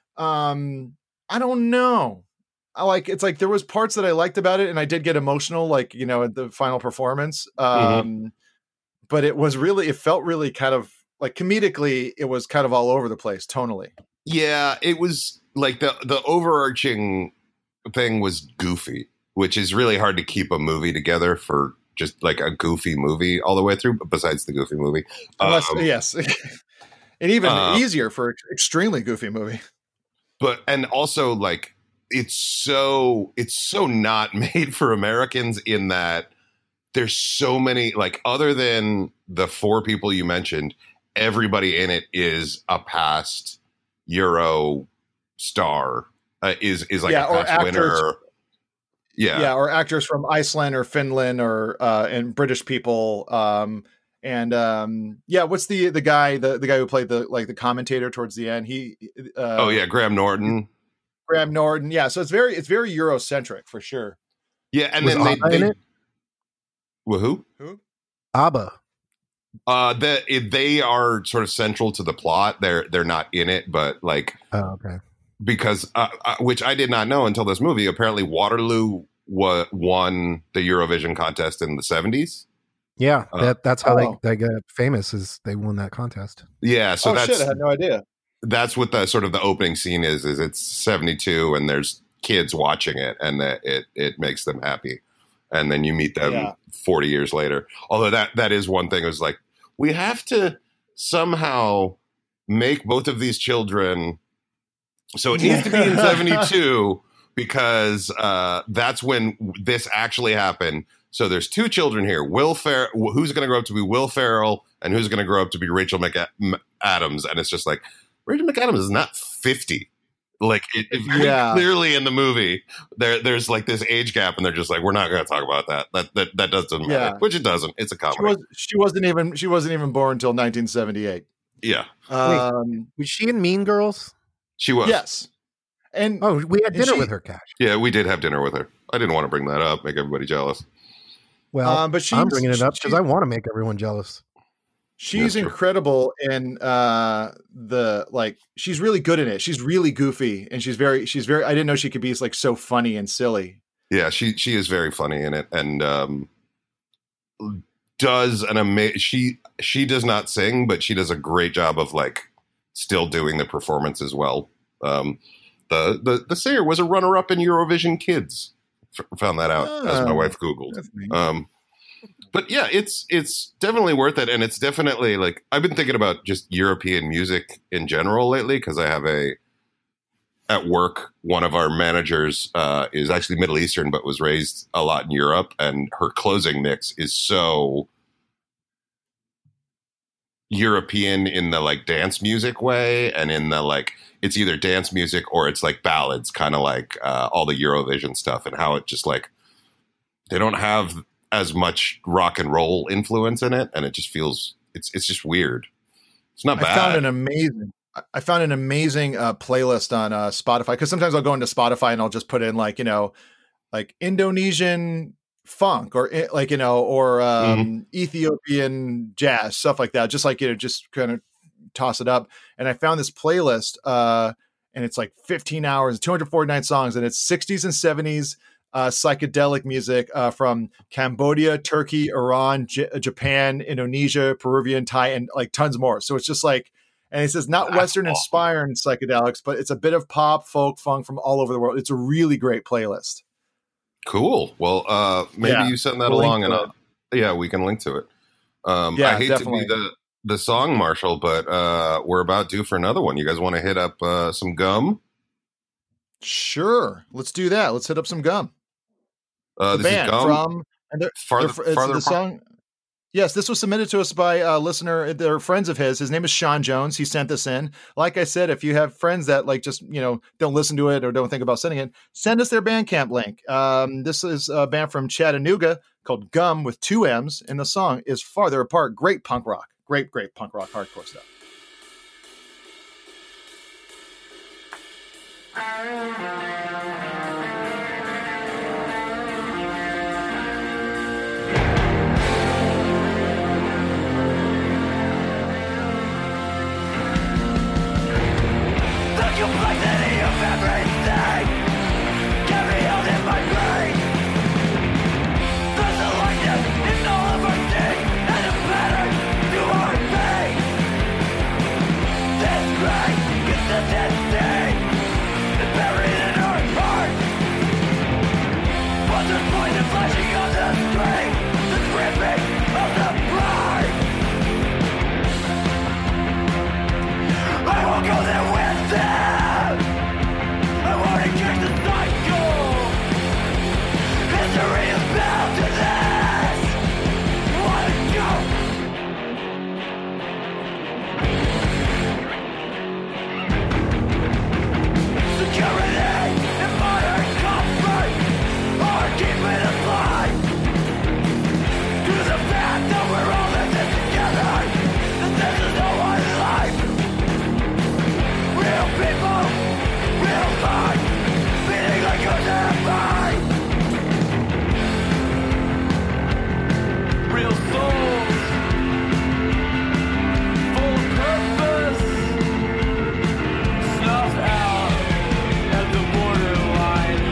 um, I don't know. I like it's like there was parts that I liked about it, and I did get emotional, like you know, at the final performance. Um, Mm-hmm. But it was really, it felt really kind of like comedically, it was kind of all over the place tonally. Yeah, it was like the the overarching thing was goofy, which is really hard to keep a movie together for just like a goofy movie all the way through. Besides the goofy movie, Unless, Um, yes, and even uh, easier for ex- extremely goofy movie. but and also like it's so it's so not made for Americans in that there's so many like other than the four people you mentioned, everybody in it is a past Euro star. Uh, is is like Yeah, a or past actors- winner. Yeah. Yeah, or actors from Iceland or Finland or uh and British people. Um and um yeah, what's the the guy the the guy who played the like the commentator towards the end? He uh oh yeah, Graham Norton. Graham Norton. Yeah, so it's very it's very Eurocentric for sure. Yeah, and Was then they, Abba in they it? well, who? Who? ABBA. Uh, that it, they are sort of central to the plot. They're they're not in it, but like Oh, okay. because uh, uh, which I did not know until this movie. Apparently, Waterloo wa- won the Eurovision contest in the seventies. Yeah, Uh, that that's how oh. they they got famous. Is they won that contest. Yeah, so oh that's shit, I had no idea. that's what the sort of the opening scene is. Is it's seventy-two and there's kids watching it, and that it it makes them happy, and then you meet them Yeah. forty years later. Although that that is one thing. It was like we have to somehow make both of these children. So it needs to be in seventy-two because uh, that's when this actually happened. So there's two children here. Will Fer- who's going to grow up to be Will Ferrell, and who's going to grow up to be Rachel McAdams? And it's just like Rachel McAdams is not fifty. Like it, it very Yeah. clearly in the movie, there there's like this age gap, and they're just like, we're not going to talk about that. That that that doesn't matter. Yeah. Which it doesn't. It's a She comedy. was she wasn't even she wasn't even born until nineteen seventy-eight. yeah, Um Was she in Mean Girls? she was. yes. And Oh, we had And dinner she- with her, Cash. Yeah, we did have dinner with her. I didn't want to bring that up, make everybody jealous. Well, Um, but I'm she's- bringing it up because she's- I want to make everyone jealous. she's That's true. incredible in uh the like she's really good in it. She's really goofy and she's very she's very I didn't know she could be like so funny and silly. Yeah, she she is very funny in it, and um, does an amazing. She she does not sing, but she does a great job of like still doing the performance as well. Um, the the the singer was a runner up in Eurovision Kids. F- found that out as my Oh, wife Googled. that's neat. Um, but yeah, it's it's definitely worth it, and it's definitely like I've been thinking about just European music in general lately because I have a at work one of our managers uh, is actually Middle Eastern, but was raised a lot in Europe, and her closing mix is so European in the like dance music way, and in the like it's either dance music or it's like ballads, kind of like uh, all the Eurovision stuff, and how it just like they don't have as much rock and roll influence in it, and it just feels it's it's just weird. It's not bad. I found an amazing I found an amazing uh, playlist on uh, Spotify because sometimes I'll go into Spotify and I'll just put in like, you know, like Indonesian funk or eh, like, you know, or um, Mm-hmm. Ethiopian jazz, stuff like that. Just like, you know, just kind of toss it up. And I found this playlist uh, and it's like fifteen hours, two hundred forty-nine songs, and it's sixties and seventies uh, psychedelic music uh, from Cambodia, Turkey, Iran, J- Japan, Indonesia, Peruvian, Thai, and like tons more. So it's just like, and it says not That's Western awesome. inspired psychedelics, but it's a bit of pop, folk, funk from all over the world. It's a really great playlist. Cool. Well, uh, maybe Yeah, you send that we'll link along, and to I'll, yeah, we can link to it. Um, Yeah, I hate definitely. to be the the song, Marshall, but uh, we're about due for another one. You guys want to hit up uh, some gum? Sure. Let's do that. Let's hit up some gum. Uh, the this band is gum from and they're, farther, they're, it's farther the apart? song. Yes, this was submitted to us by a listener. They're friends of his. His name is Sean Jones. He sent this in. Like I said, if you have friends that like just, you know, don't listen to it or don't think about sending it, send us their Bandcamp link. Um, this is a band from Chattanooga called Gum with two M's, and the song is Farther Apart. Great punk rock. Great, great punk rock, hardcore stuff. The complexity of everything can be held in my brain. There's a likeness in all of our things and a pattern to our pain. This great consistency is buried in our hearts. But there's poison flashing on the screen, the gripping of the pride. I will go there with them. I want to change the cycle. History is bound to this. What a joke. Security and modern comfort are keeping us alive. To the fact that we're all in this together, and this is no one's life. Real people, real life, beating like a never. Real souls, full of purpose, snuffed out at the borderline.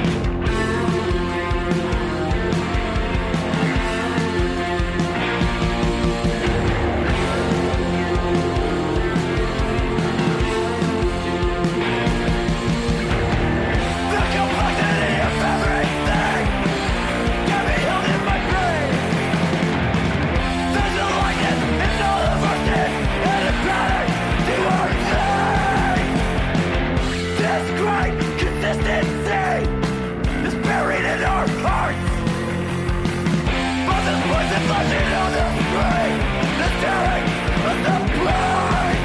The complexity of everything can be held in my brain. There's a likeness in all of our sins and a pattern to our thing. This great consistency is buried in our hearts. But this poison flashing on the screen is tearing us apart.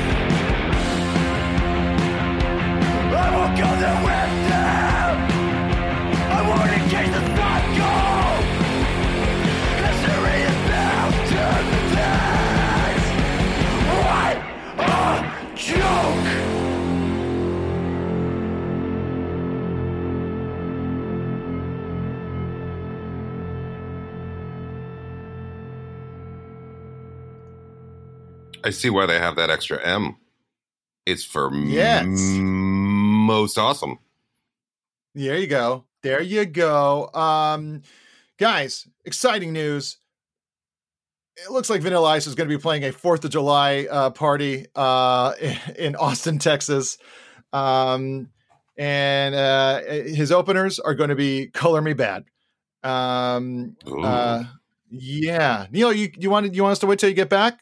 I will go there with them. I want to change the cycle. History is bound to this. What a joke. I see why they have that extra M. It's for Yes. m- most awesome. There you go. There you go. Um, guys, exciting news. It looks like Vanilla Ice is going to be playing a fourth of July uh, party uh, in Austin, Texas. Um, and uh, his openers are going to be Color Me Bad. Um, uh, yeah. Neil, you, you, want, you want us to wait till you get back?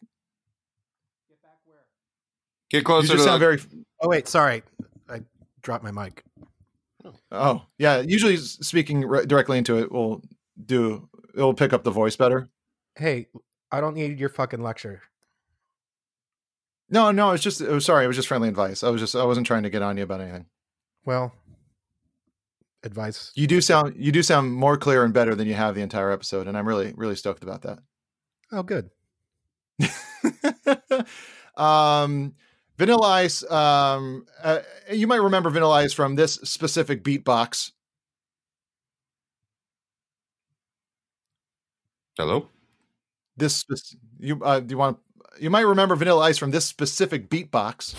Get closer You to just the... sound very... Oh, wait, sorry. I dropped my mic. Oh, yeah. Usually speaking re- directly into it will do, it will pick up the voice better. Hey, I don't need your fucking lecture. No, no, it's just, it was, sorry, it was just friendly advice. I was just, I wasn't trying to get on you about anything. Well, advice. You do sound, you do sound more clear and better than you have the entire episode. And I'm really, really stoked about that. Oh, good. um, Vanilla Ice, um, uh, you might remember Vanilla Ice from this specific beatbox. Hello? This, spec- you, uh, do you want, you might remember Vanilla Ice from this specific beatbox.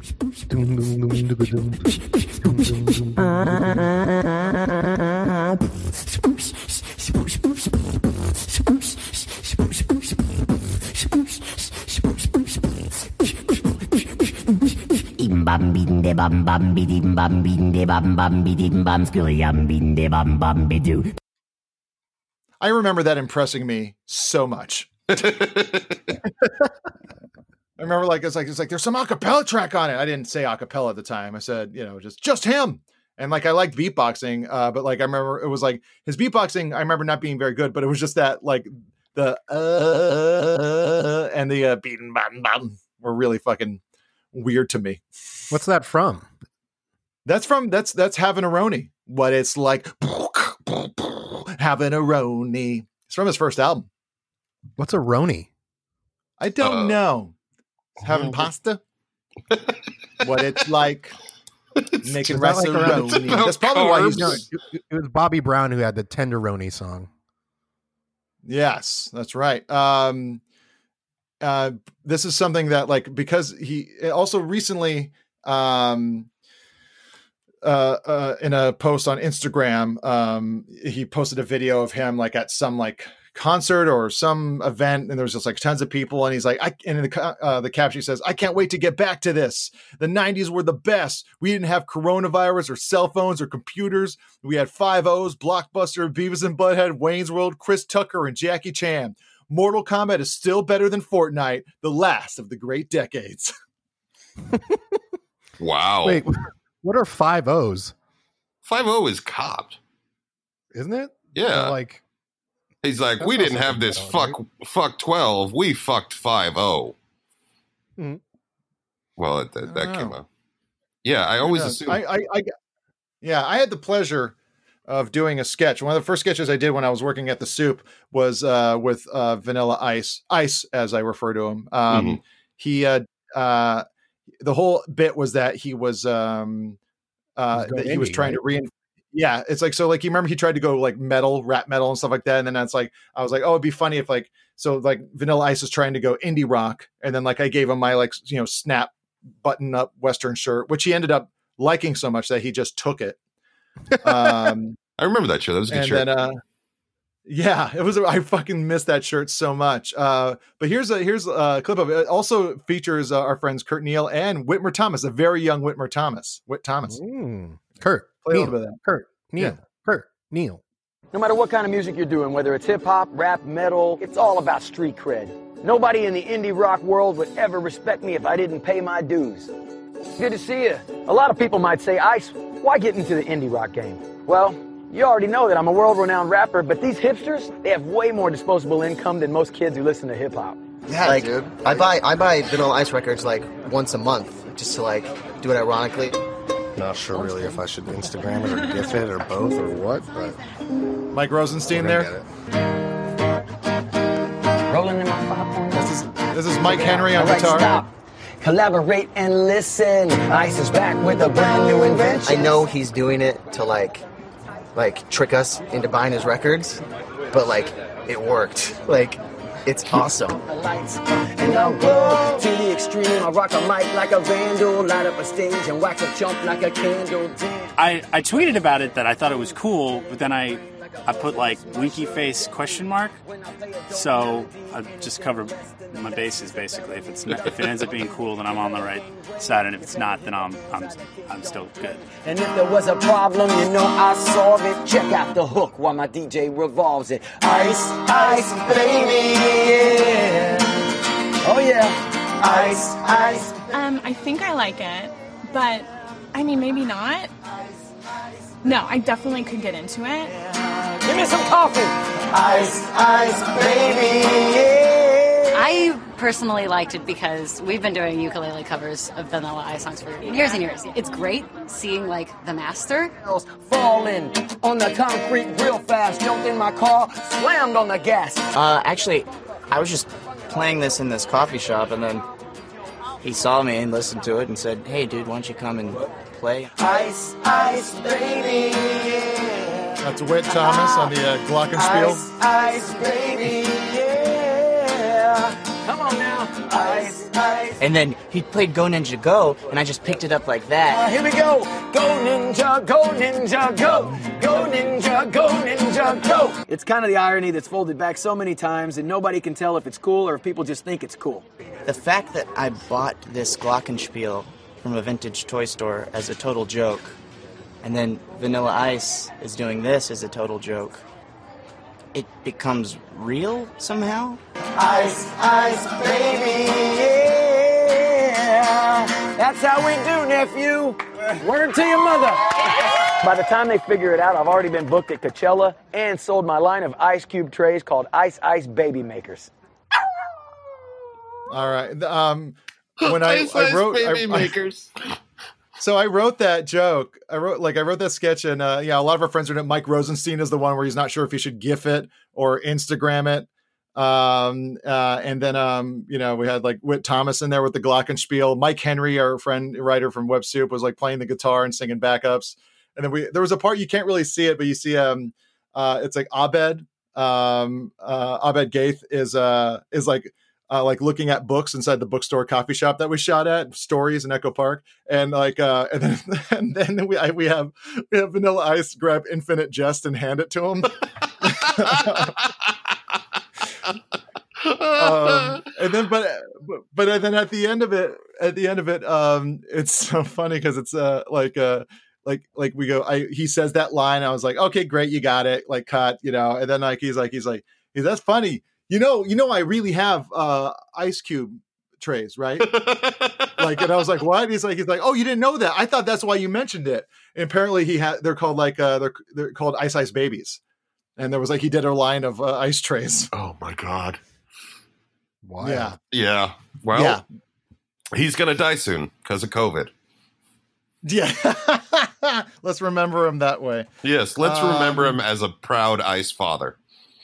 Bam bam de bam bam bidim bam bim de bam bam bidim bam skilliam bim de bam bam bidu. I remember that impressing me so much. I remember like it's like it's like there's some acapella track on it. I didn't say acapella at the time. I said, you know, just just him. And like I liked beatboxing, uh, but like I remember it was like his beatboxing. I remember not being very good, but it was just that like the uh and the uh, beating button button were really fucking weird to me. What's that from? That's from that's that's having a Roni. What it's like having a Roni. It's from his first album. What's a Roni? I don't uh, know. Having pasta. What it's like making like Roni. That's probably why he's doing it. It was Bobby Brown who had the Tenderoni song. Yes, that's right. Um, uh, this is something that like because he also recently um, uh, uh, in a post on Instagram, um, he posted a video of him like at some like concert or some event, and there was just like tons of people, and he's like, I and in the uh, the caption says, "I can't wait to get back to this. The nineties were the best. We didn't have coronavirus or cell phones or computers. We had Five O's, Blockbuster, Beavis and Butthead, Wayne's World, Chris Tucker, and Jackie Chan. Mortal Kombat is still better than Fortnite, the last of the great decades." Wow. Wait, what are Five O's? Five O is copped, isn't it? Yeah, They're like. He's like, we didn't have this fuck right? fuck twelve. We fucked five oh. Mm-hmm. Well, it, that, that came out. Yeah, I always I assumed. I, I, I, yeah, I had the pleasure of doing a sketch. One of the first sketches I did when I was working at the Soup was uh, with uh, Vanilla Ice, Ice as I refer to him. Um, mm-hmm. He, uh, uh, the whole bit was that he was, um, uh, that he was trying right? to reinforce. Yeah, it's like so. Like you remember, he tried to go like metal, rap metal, and stuff like that. And then it's like I was like, oh, it'd be funny if like so like Vanilla Ice is trying to go indie rock, and then like I gave him my like you know snap button up Western shirt, which he ended up liking so much that he just took it. Um, I remember that shirt. That was a good and shirt. Then, uh, yeah, it was. I fucking missed that shirt so much. Uh, but here's a here's a clip of it. It also features uh, our friends Kurt Neal and Whitmer Thomas, a very young Whitmer Thomas. Whit Thomas. Mm, Kurt. Play Neal, a little bit of that. Kurt, Neal, yeah. Kurt, Neal. No matter what kind of music you're doing, whether it's hip-hop, rap, metal, it's all about street cred. Nobody in the indie rock world would ever respect me if I didn't pay my dues. Good to see you. A lot of people might say, Ice, why get into the indie rock game? Well, you already know that I'm a world-renowned rapper, but these hipsters, they have way more disposable income than most kids who listen to hip-hop. Yeah, like, dude. I buy, I buy Vanilla Ice records like once a month just to like do it ironically. Not sure really if I should Instagram it or GIF it or both or what, but Mike Rosenstein there. Rolling in my five. This is this is Mike Henry on All right, guitar. Stop. Collaborate and listen. Ice is back with a brand new invention. I know he's doing it to like, like trick us into buying his records, but like it worked. Like. It's awesome. And I'll go to the extreme. I rock a mic like a vandal, light up a stage and wax a chump like a candle. I, I tweeted about it that I thought it was cool, but then I I put like winky face question mark. So I just cover my bases basically. If it's not, if it ends up being cool, then I'm on the right side, and if it's not, then I'm I'm I'm still good. And if there was a problem, you know I solve it. Check out the hook while my D J revolves it. Ice, ice, baby, yeah. Oh yeah, ice, ice. Um, I think I like it, but I mean maybe not. No, I definitely could get into it. Give me some coffee. Ice, ice, baby, yeah. I personally liked it because we've been doing ukulele covers of Vanilla Ice songs for years and years. It's great seeing, like, the master. Falling on the concrete real fast. Jumped in my car, slammed on the gas. Uh, actually, I was just playing this in this coffee shop, and then he saw me and listened to it and said, hey, dude, why don't you come and play? Ice, ice, baby, yeah. That's Whit Thomas on the uh, Glockenspiel. Ice, ice, baby, yeah. Come on now. Ice, ice. And then he played Go Ninja Go, and I just picked it up like that. Uh, here we go. Go Ninja, go Ninja, go. Go Ninja, go Ninja, go. It's kind of the irony that's folded back so many times, and nobody can tell if it's cool or if people just think it's cool. The fact that I bought this Glockenspiel from a vintage toy store as a total joke, and then Vanilla Ice is doing this as a total joke. it becomes real somehow. Ice, ice, baby, yeah. That's how we do, nephew. Word to your mother. By the time they figure it out, I've already been booked at Coachella and sold my line of ice cube trays called Ice Ice Baby Makers. All right. Um, when I, Ice I Ice wrote, Baby I, Makers. I, so I wrote that joke. I wrote like I wrote that sketch, and uh, yeah, a lot of our friends are. Mike Rosenstein is the one where he's not sure if he should GIF it or Instagram it. Um, uh, and then um, you know, we had like Whit Thomas in there with the Glockenspiel. Mike Henry, our friend writer from Web Soup, was like playing the guitar and singing backups. And then we there was a part you can't really see it, but you see um, uh, it's like Abed, um, uh, Abed Gaith is uh is like. Uh, like looking at books inside the bookstore coffee shop that we shot at, Stories in Echo Park, and like, uh, and then and then we I, we have we have Vanilla Ice grab Infinite Jest and hand it to him, um, and then but but then at the end of it, at the end of it, um, it's so funny because it's uh like uh like like we go, I he says that line, I was like, okay, great, you got it, like cut, you know, and then like he's like he's like hey, that's funny. You know, you know, I really have uh, ice cube trays, right? Like, and I was like, "What?" He's like, "He's like, oh, you didn't know that? I thought that's why you mentioned it." And apparently, he had. They're called like uh, they're they're called Ice Ice Babies, and there was like he did a line of uh, ice trays. Oh my god! Wow. Yeah. Yeah. Well, yeah. He's gonna die soon because of COVID. Yeah. Let's remember him that way. Yes, let's um, remember him as a proud ice father.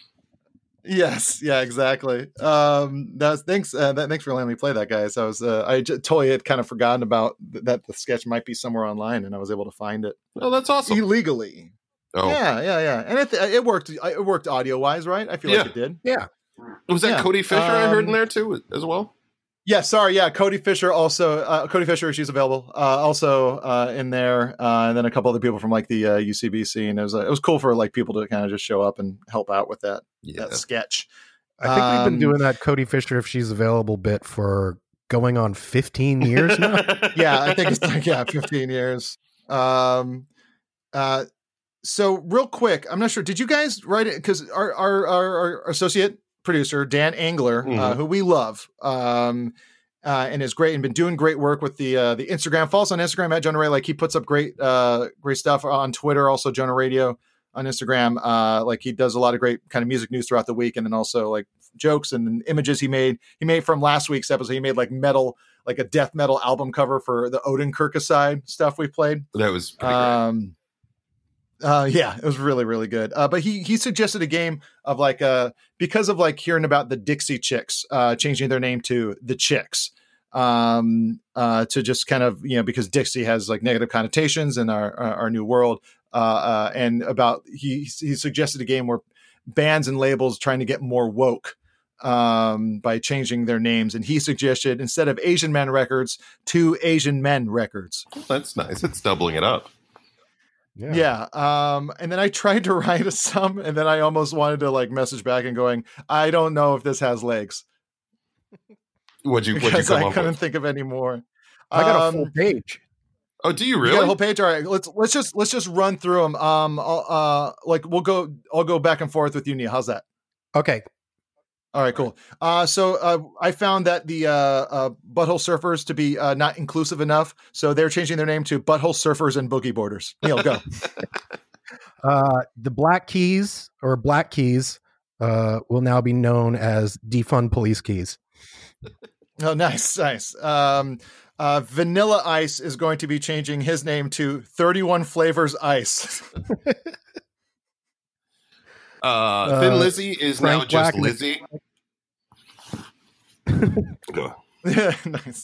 Yes, yeah, exactly. Um, that's thanks. Uh, that thanks for letting me play that, guys. I was, uh, I j- totally had kind of forgotten about th- that the sketch might be somewhere online, and I was able to find it. Oh, that's awesome. Illegally. Oh, yeah, yeah, yeah, and it it worked. It worked audio wise, right? I feel yeah. like it did. Yeah. Was that yeah. Cody Fisher um, I heard in there too as well? Yeah, sorry, yeah, Cody Fisher also. Uh, Cody Fisher, she's available. Uh, also uh, in there, uh, and then a couple other people from like the uh, U C B scene. It was uh, it was cool for like people to kind of just show up and help out with that yeah. that sketch. I think um, we've been doing that Cody Fisher if she's available bit for going on fifteen years now. Yeah, I think it's like, yeah, fifteen years. Um, uh, so real quick, I'm not sure. Did you guys write it? Because our, our, our, our associate producer, Dan Angler, mm-hmm. uh, who we love, um, uh, and is great and been doing great work with the, uh, the Instagram. Follow us on Instagram at Jonah Ray. Like he puts up great, uh, great stuff on Twitter, also Jonah Radio on Instagram. Uh, like he does a lot of great kind of music news throughout the week. And then also like jokes and images he made, he made from last week's episode. He made like metal, like a death metal album cover for the Odin Kirkaside stuff we played. That was pretty um, great. Uh, yeah, it was really, really good. Uh, but he, he suggested a game of like, uh, because of like hearing about the Dixie Chicks, uh, changing their name to the Chicks, um, uh, to just kind of, you know, because Dixie has like negative connotations in our, our, our new world. Uh, uh, and about, he, he suggested a game where bands and labels trying to get more woke, um, by changing their names. And he suggested instead of Asian Men Records to Asian Men Records. That's nice. It's doubling it up. Yeah. yeah. Um, and then I tried to write a sum and then I almost wanted to like message back and going, I don't know if this has legs. What'd you, what'd you come I up couldn't with? think of any more. I got um, a full page. Oh, do you really? You got a whole page? All right. Let's, let's just, let's just run through them. Um, I'll, uh, like we'll go, I'll go back and forth with you, Neil. How's that? Okay. All right, cool. Uh, so uh, I found that the uh, uh, Butthole Surfers to be uh, not inclusive enough, so they're changing their name to Butthole Surfers and Boogie Boarders. Neil, go. uh, the Black Keys or Black Keys uh, will now be known as Defund Police Keys. Oh, nice, nice. Um, uh, Vanilla Ice is going to be changing his name to thirty-one Flavors Ice. Uh, Thin Lizzy is Frank now just Black Lizzy. Go. Yeah, nice.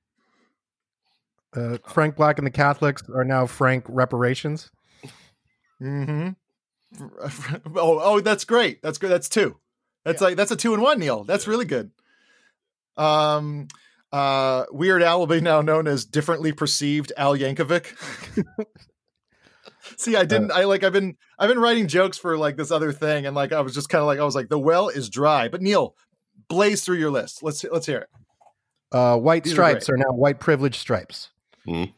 Uh, Frank Black and the Catholics are now Frank Reparations. Mm-hmm. Oh, oh, that's great. That's good. That's two. That's yeah. like that's a two and one, Neil. That's really good. Um, uh, Weird Al will be now known as Differently Perceived Al Yankovic. See, I didn't, I like, I've been, I've been writing jokes for like this other thing. And like, I was just kind of like, I was like, the well is dry, but Neil, blaze through your list. Let's, let's hear it. Uh, white These stripes are, are now white privilege stripes. Mm.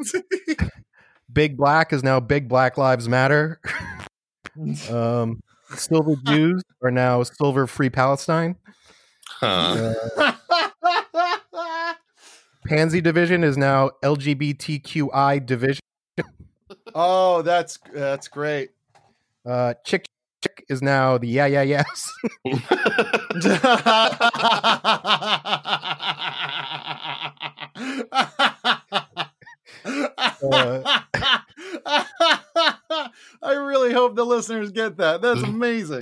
Uh, Big Black is now Big Black Lives Matter. um, Silver Jews are now Silver Free Palestine. Huh. Uh, Pansy Division is now L G B T Q I Division. Oh, that's that's great. Uh, Chick Chick is now the Yeah Yeah Yes. uh, I really hope the listeners get that. That's amazing.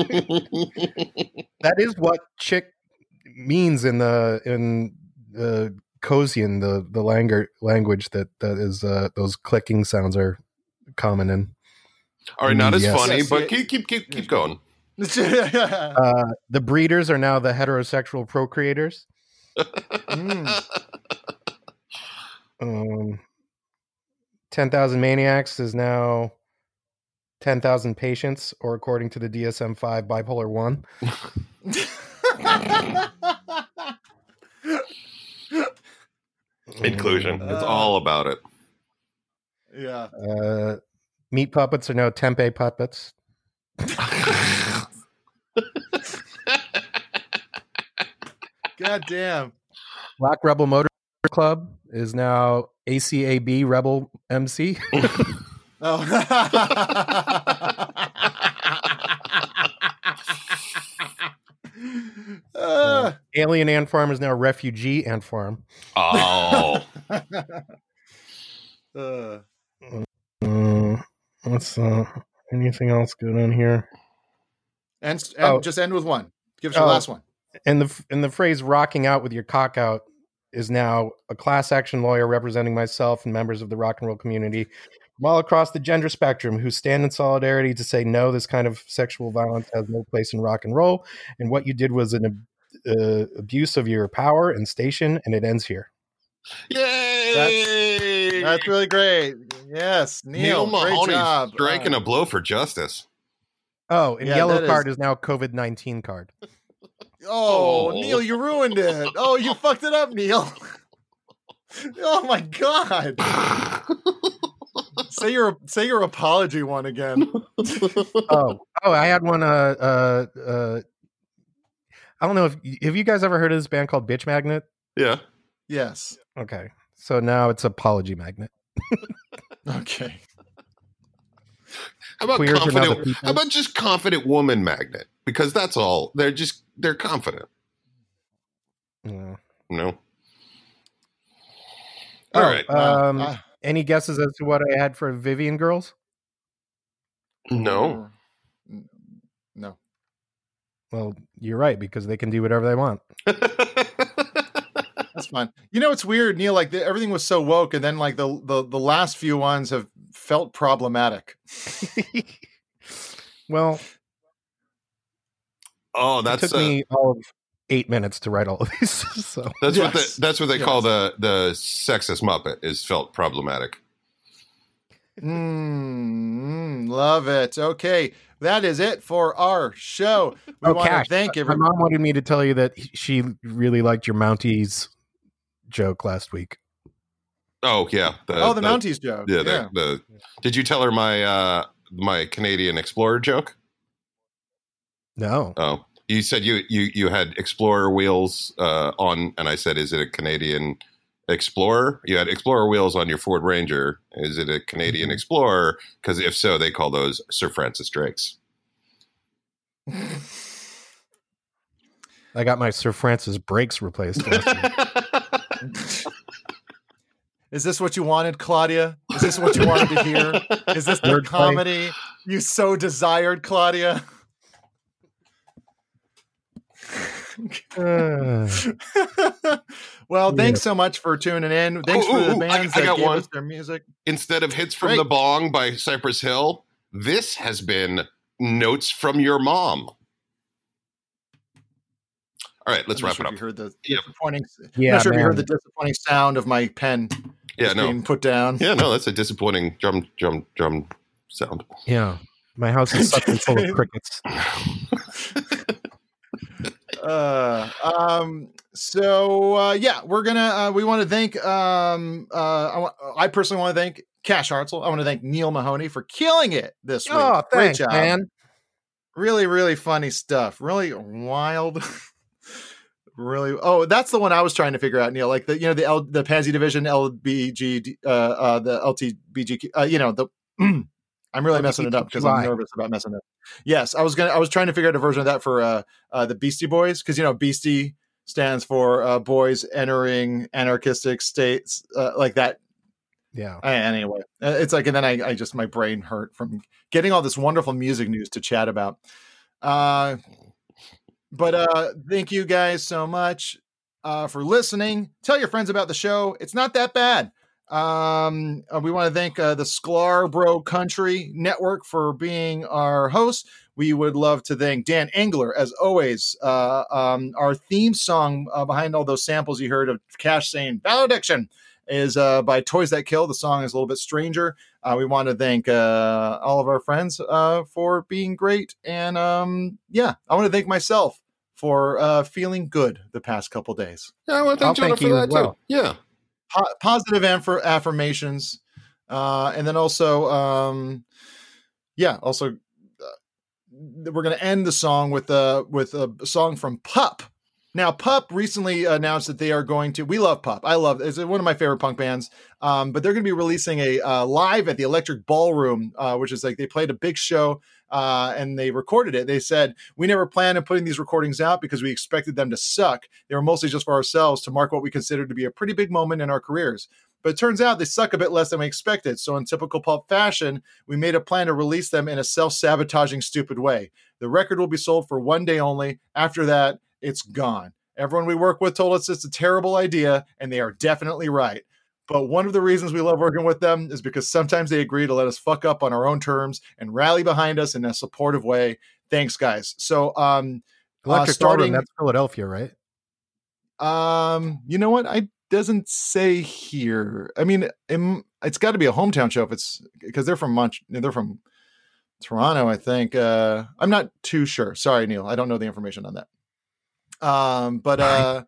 That is what chick means in the in the Kosian, the the language language that that is uh, those clicking sounds are common in. All right, not as Yes. funny, Yes, but yeah. keep keep keep keep going. Uh, the breeders are now the heterosexual procreators. Mm. Um, ten thousand maniacs is now ten thousand patients, or according to the D S M five, bipolar one. Inclusion. It's all about it. Yeah. Uh, meat puppets are now tempeh puppets. God damn. Black Rebel Motor Club is now A C A B Rebel M C. Oh. Uh, Alien Ant Farm is now Refugee Ant Farm. Oh. uh. Uh, what's uh, anything else good on here? And, and Oh. just end with one. Give us your Oh, last one. And the and the phrase "rocking out with your cock out" is now a class action lawyer representing myself and members of the rock and roll community from all across the gender spectrum who stand in solidarity to say no, this kind of sexual violence has no place in rock and roll, and what you did was an ab- uh, abuse of your power and station, and it ends here. Yay! That's, that's really great. Yes, Neil, Neil great Mahoney's job. striking Uh, a blow for justice. Oh, and Yeah, yellow that card is- is now COVID nineteen card. Oh, Oh. Neil, you ruined it. Oh, you fucked it up, Neil. Oh my god. say your say your apology one again. oh, oh, I had one. Uh, uh, uh, I don't know if have you guys ever heard of this band called Bitch Magnet? Yeah. Yes. Okay, so now it's Apology Magnet. Okay. How about Queers are now the confident? people. How about just confident woman magnet? Because that's all. They're just they're confident. Yeah. No. Oh, All right. Um, Uh, any guesses as to what I had for Vivian Girls? No. No. Well, you're right because they can do whatever they want. That's fine. You know, it's weird, Neil. Like the, everything was so woke, and then like the, the the last few ones have felt problematic. Well, Oh, it that's took uh, me all of eight minutes to write all of these. So that's what Yes. the, that's what they call the the sexist Muppet is felt problematic. Mm, love it. Okay, that is it for our show. We oh, want Cash, to thank my everyone. mom wanted me to tell you that she really liked your Mounties joke last week. Oh yeah. The, Oh, the Mounties joke. Yeah. Yeah. The, the did you tell her my uh my Canadian Explorer joke? No. Oh, you said you you you had Explorer wheels uh, on, and I said, "Is it a Canadian Explorer?" You had Explorer wheels on your Ford Ranger. Is it a Canadian Explorer? Because if so, they call those Sir Francis Drakes. I got my Sir Francis brakes replaced last week. Is this what you wanted, Claudia? Is this what you wanted to hear? Is this the Wordplay. comedy you so desired, Claudia? Uh, Well, thanks so much for tuning in. Thanks Ooh, for the ooh, ooh, I- bands I that got gave one. us their music. Instead of Hits from Great. the Bong by Cypress Hill, this has been Notes from Your Mom. All right, let's I'm not wrap sure it if up. You heard the Yep. disappointing. Yeah, I'm not sure if you man. heard the disappointing sound of my pen Yeah, no. being put down. Yeah, no, that's a disappointing drum, drum, drum sound. yeah, my house is sucking full of crickets. uh um so uh yeah we're gonna uh we want to thank um uh I, wa- I personally want to thank Cash Hartzell. I want to thank Neil Mahoney for killing it this week. Oh, Great thanks, job, man. really, really funny stuff. Really wild. Really. Oh, that's the one I was trying to figure out, Neil. Like the, you know, the L, the Pansy Division, L B G, uh, uh, the L T B G, uh, you know, the, I'm really messing it up because I'm nervous about messing it up. Yes. I was going to, I was trying to figure out a version of that for, uh, uh, the Beastie Boys. Cause you know, Beastie stands for, uh, boys entering anarchistic states, uh, like that. Yeah. Anyway, it's like, and then I, I just, my brain hurt from getting all this wonderful music news to chat about. Uh, But uh, thank you guys so much uh, for listening. Tell your friends about the show. It's not that bad. Um, uh, we want to thank uh, the Scarborough Country Network for being our host. We would love to thank Dan Engler, as always. Uh, um, our theme song uh, behind all those samples you heard of Cash saying valediction is uh, by Toys That Kill. The song is a little bit stranger. Uh, we want to thank uh, all of our friends uh, for being great. And um, yeah, I want to thank myself for uh, feeling good the past couple days. Yeah, I want to thank Jonah for that well. too. Yeah. Po- positive aff- affirmations. Uh, and then also, um, yeah, also, uh, we're going to end the song with, uh, with a song from Pup. Now, Pup recently announced that they are going to, we love Pup. I love, it's one of my favorite punk bands. Um, but they're going to be releasing a uh, live at the Electric Ballroom, uh, which is like, they played a big show uh, and they recorded it. They said, we never planned on putting these recordings out because we expected them to suck. They were mostly just for ourselves to mark what we considered to be a pretty big moment in our careers. But it turns out they suck a bit less than we expected. So in typical Pup fashion, we made a plan to release them in a self-sabotaging, stupid way. The record will be sold for one day only. After that, it's gone. Everyone we work with told us it's a terrible idea, and they are definitely right. But one of the reasons we love working with them is because sometimes they agree to let us fuck up on our own terms and rally behind us in a supportive way. Thanks, guys. So, um, Electric uh, starting, Ballroom, that's Philadelphia, right? Um, you know what? I doesn't say here. I mean, it, it's got to be a hometown show if it's because they're from Mont- they're from Toronto, I think. Uh, I'm not too sure. Sorry, Neil. I don't know the information on that. Um, but uh,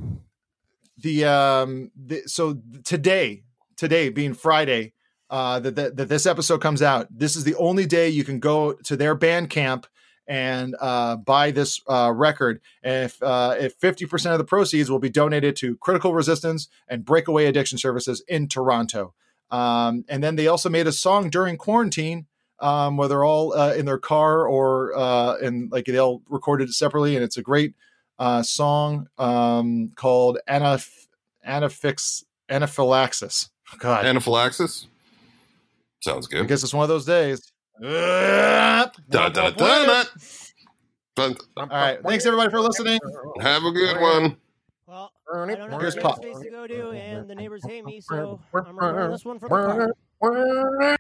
the um, the, so today, today being Friday, uh, that, that that this episode comes out. This is the only day you can go to their Bandcamp and uh, buy this uh, record. And if uh, if fifty percent of the proceeds will be donated to Critical Resistance and Breakaway Addiction Services in Toronto. Um, and then they also made a song during quarantine. Um, where they're all uh, in their car or uh, and like they all recorded it separately, and it's a great uh, song um, called Anaph- Anaphix Anaphylaxis. Oh, God, Anaphylaxis sounds good. I guess it's one of those days. Da, da, da, da, da. All right, thanks everybody for listening. Have a good one. Well, I don't have Here's any Pop. space to go to, and the neighbors hate me, so I'm recording this one from the car.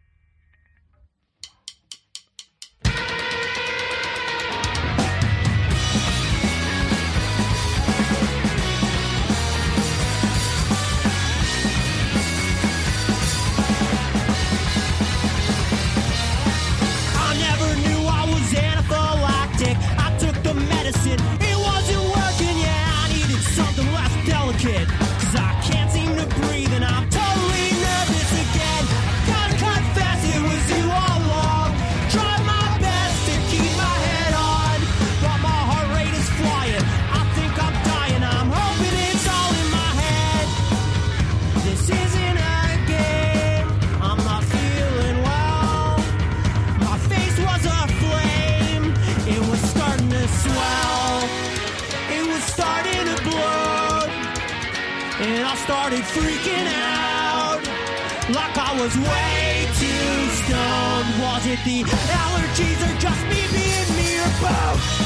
I never knew I was anaphylactic. I took the medicine, it wasn't working. Yeah, I needed something less delicate. Cause I can't seem to breathe and I'm totally nervous again. I gotta confess it was you all along. Tried my best to keep my head on, but my heart rate is flying. I think I'm dying, I'm hoping it's all in my head. This isn't a game, I'm not feeling well. My face was a flame, it was starting to swell, it was starting to blow, and I started freaking out, like I was way too stoned. Was it the allergies or just me being me or both?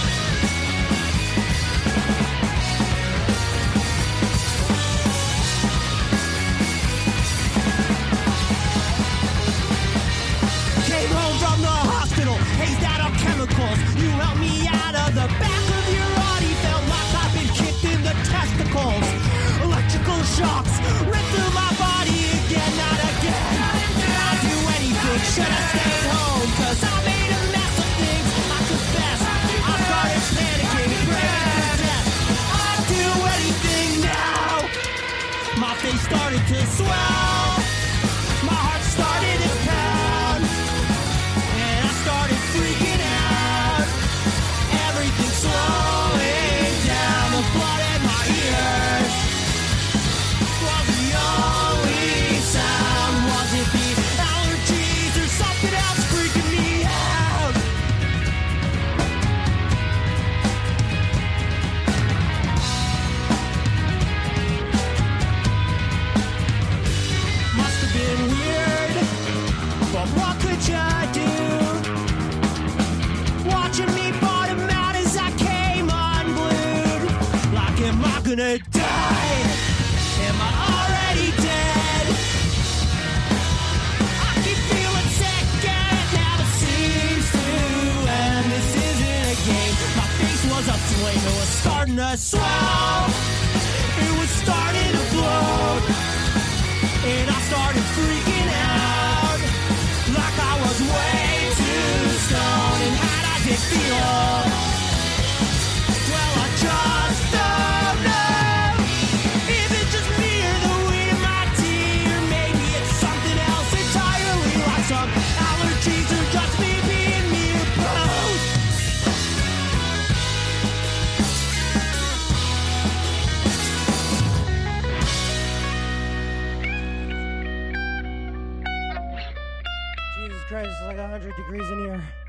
Came home from the hospital, hazed out on chemicals. You helped me out of the back of your body. Felt like I've been kicked in the testicles. Electrical shocks ripped through my body again, not again. I'd do anything, should have stayed home. Cause I made a mess of things, I confess. I started panicking, praying to death. I'd do anything now. My face started to swell. My heart started to pound. And I started freaking out. gonna die? Am I already dead? I keep feeling sick and it never seems to end. This isn't a game. My face was a flame. It was starting to swell. It was starting to float. And I started freaking out. Like I was way too stoned. And how does it feel? Well, I just don't know. If it's just me or the weight of my tea, or maybe it's something else entirely, like some allergies or just me being me or both. Jesus Christ, it's like one hundred degrees in here.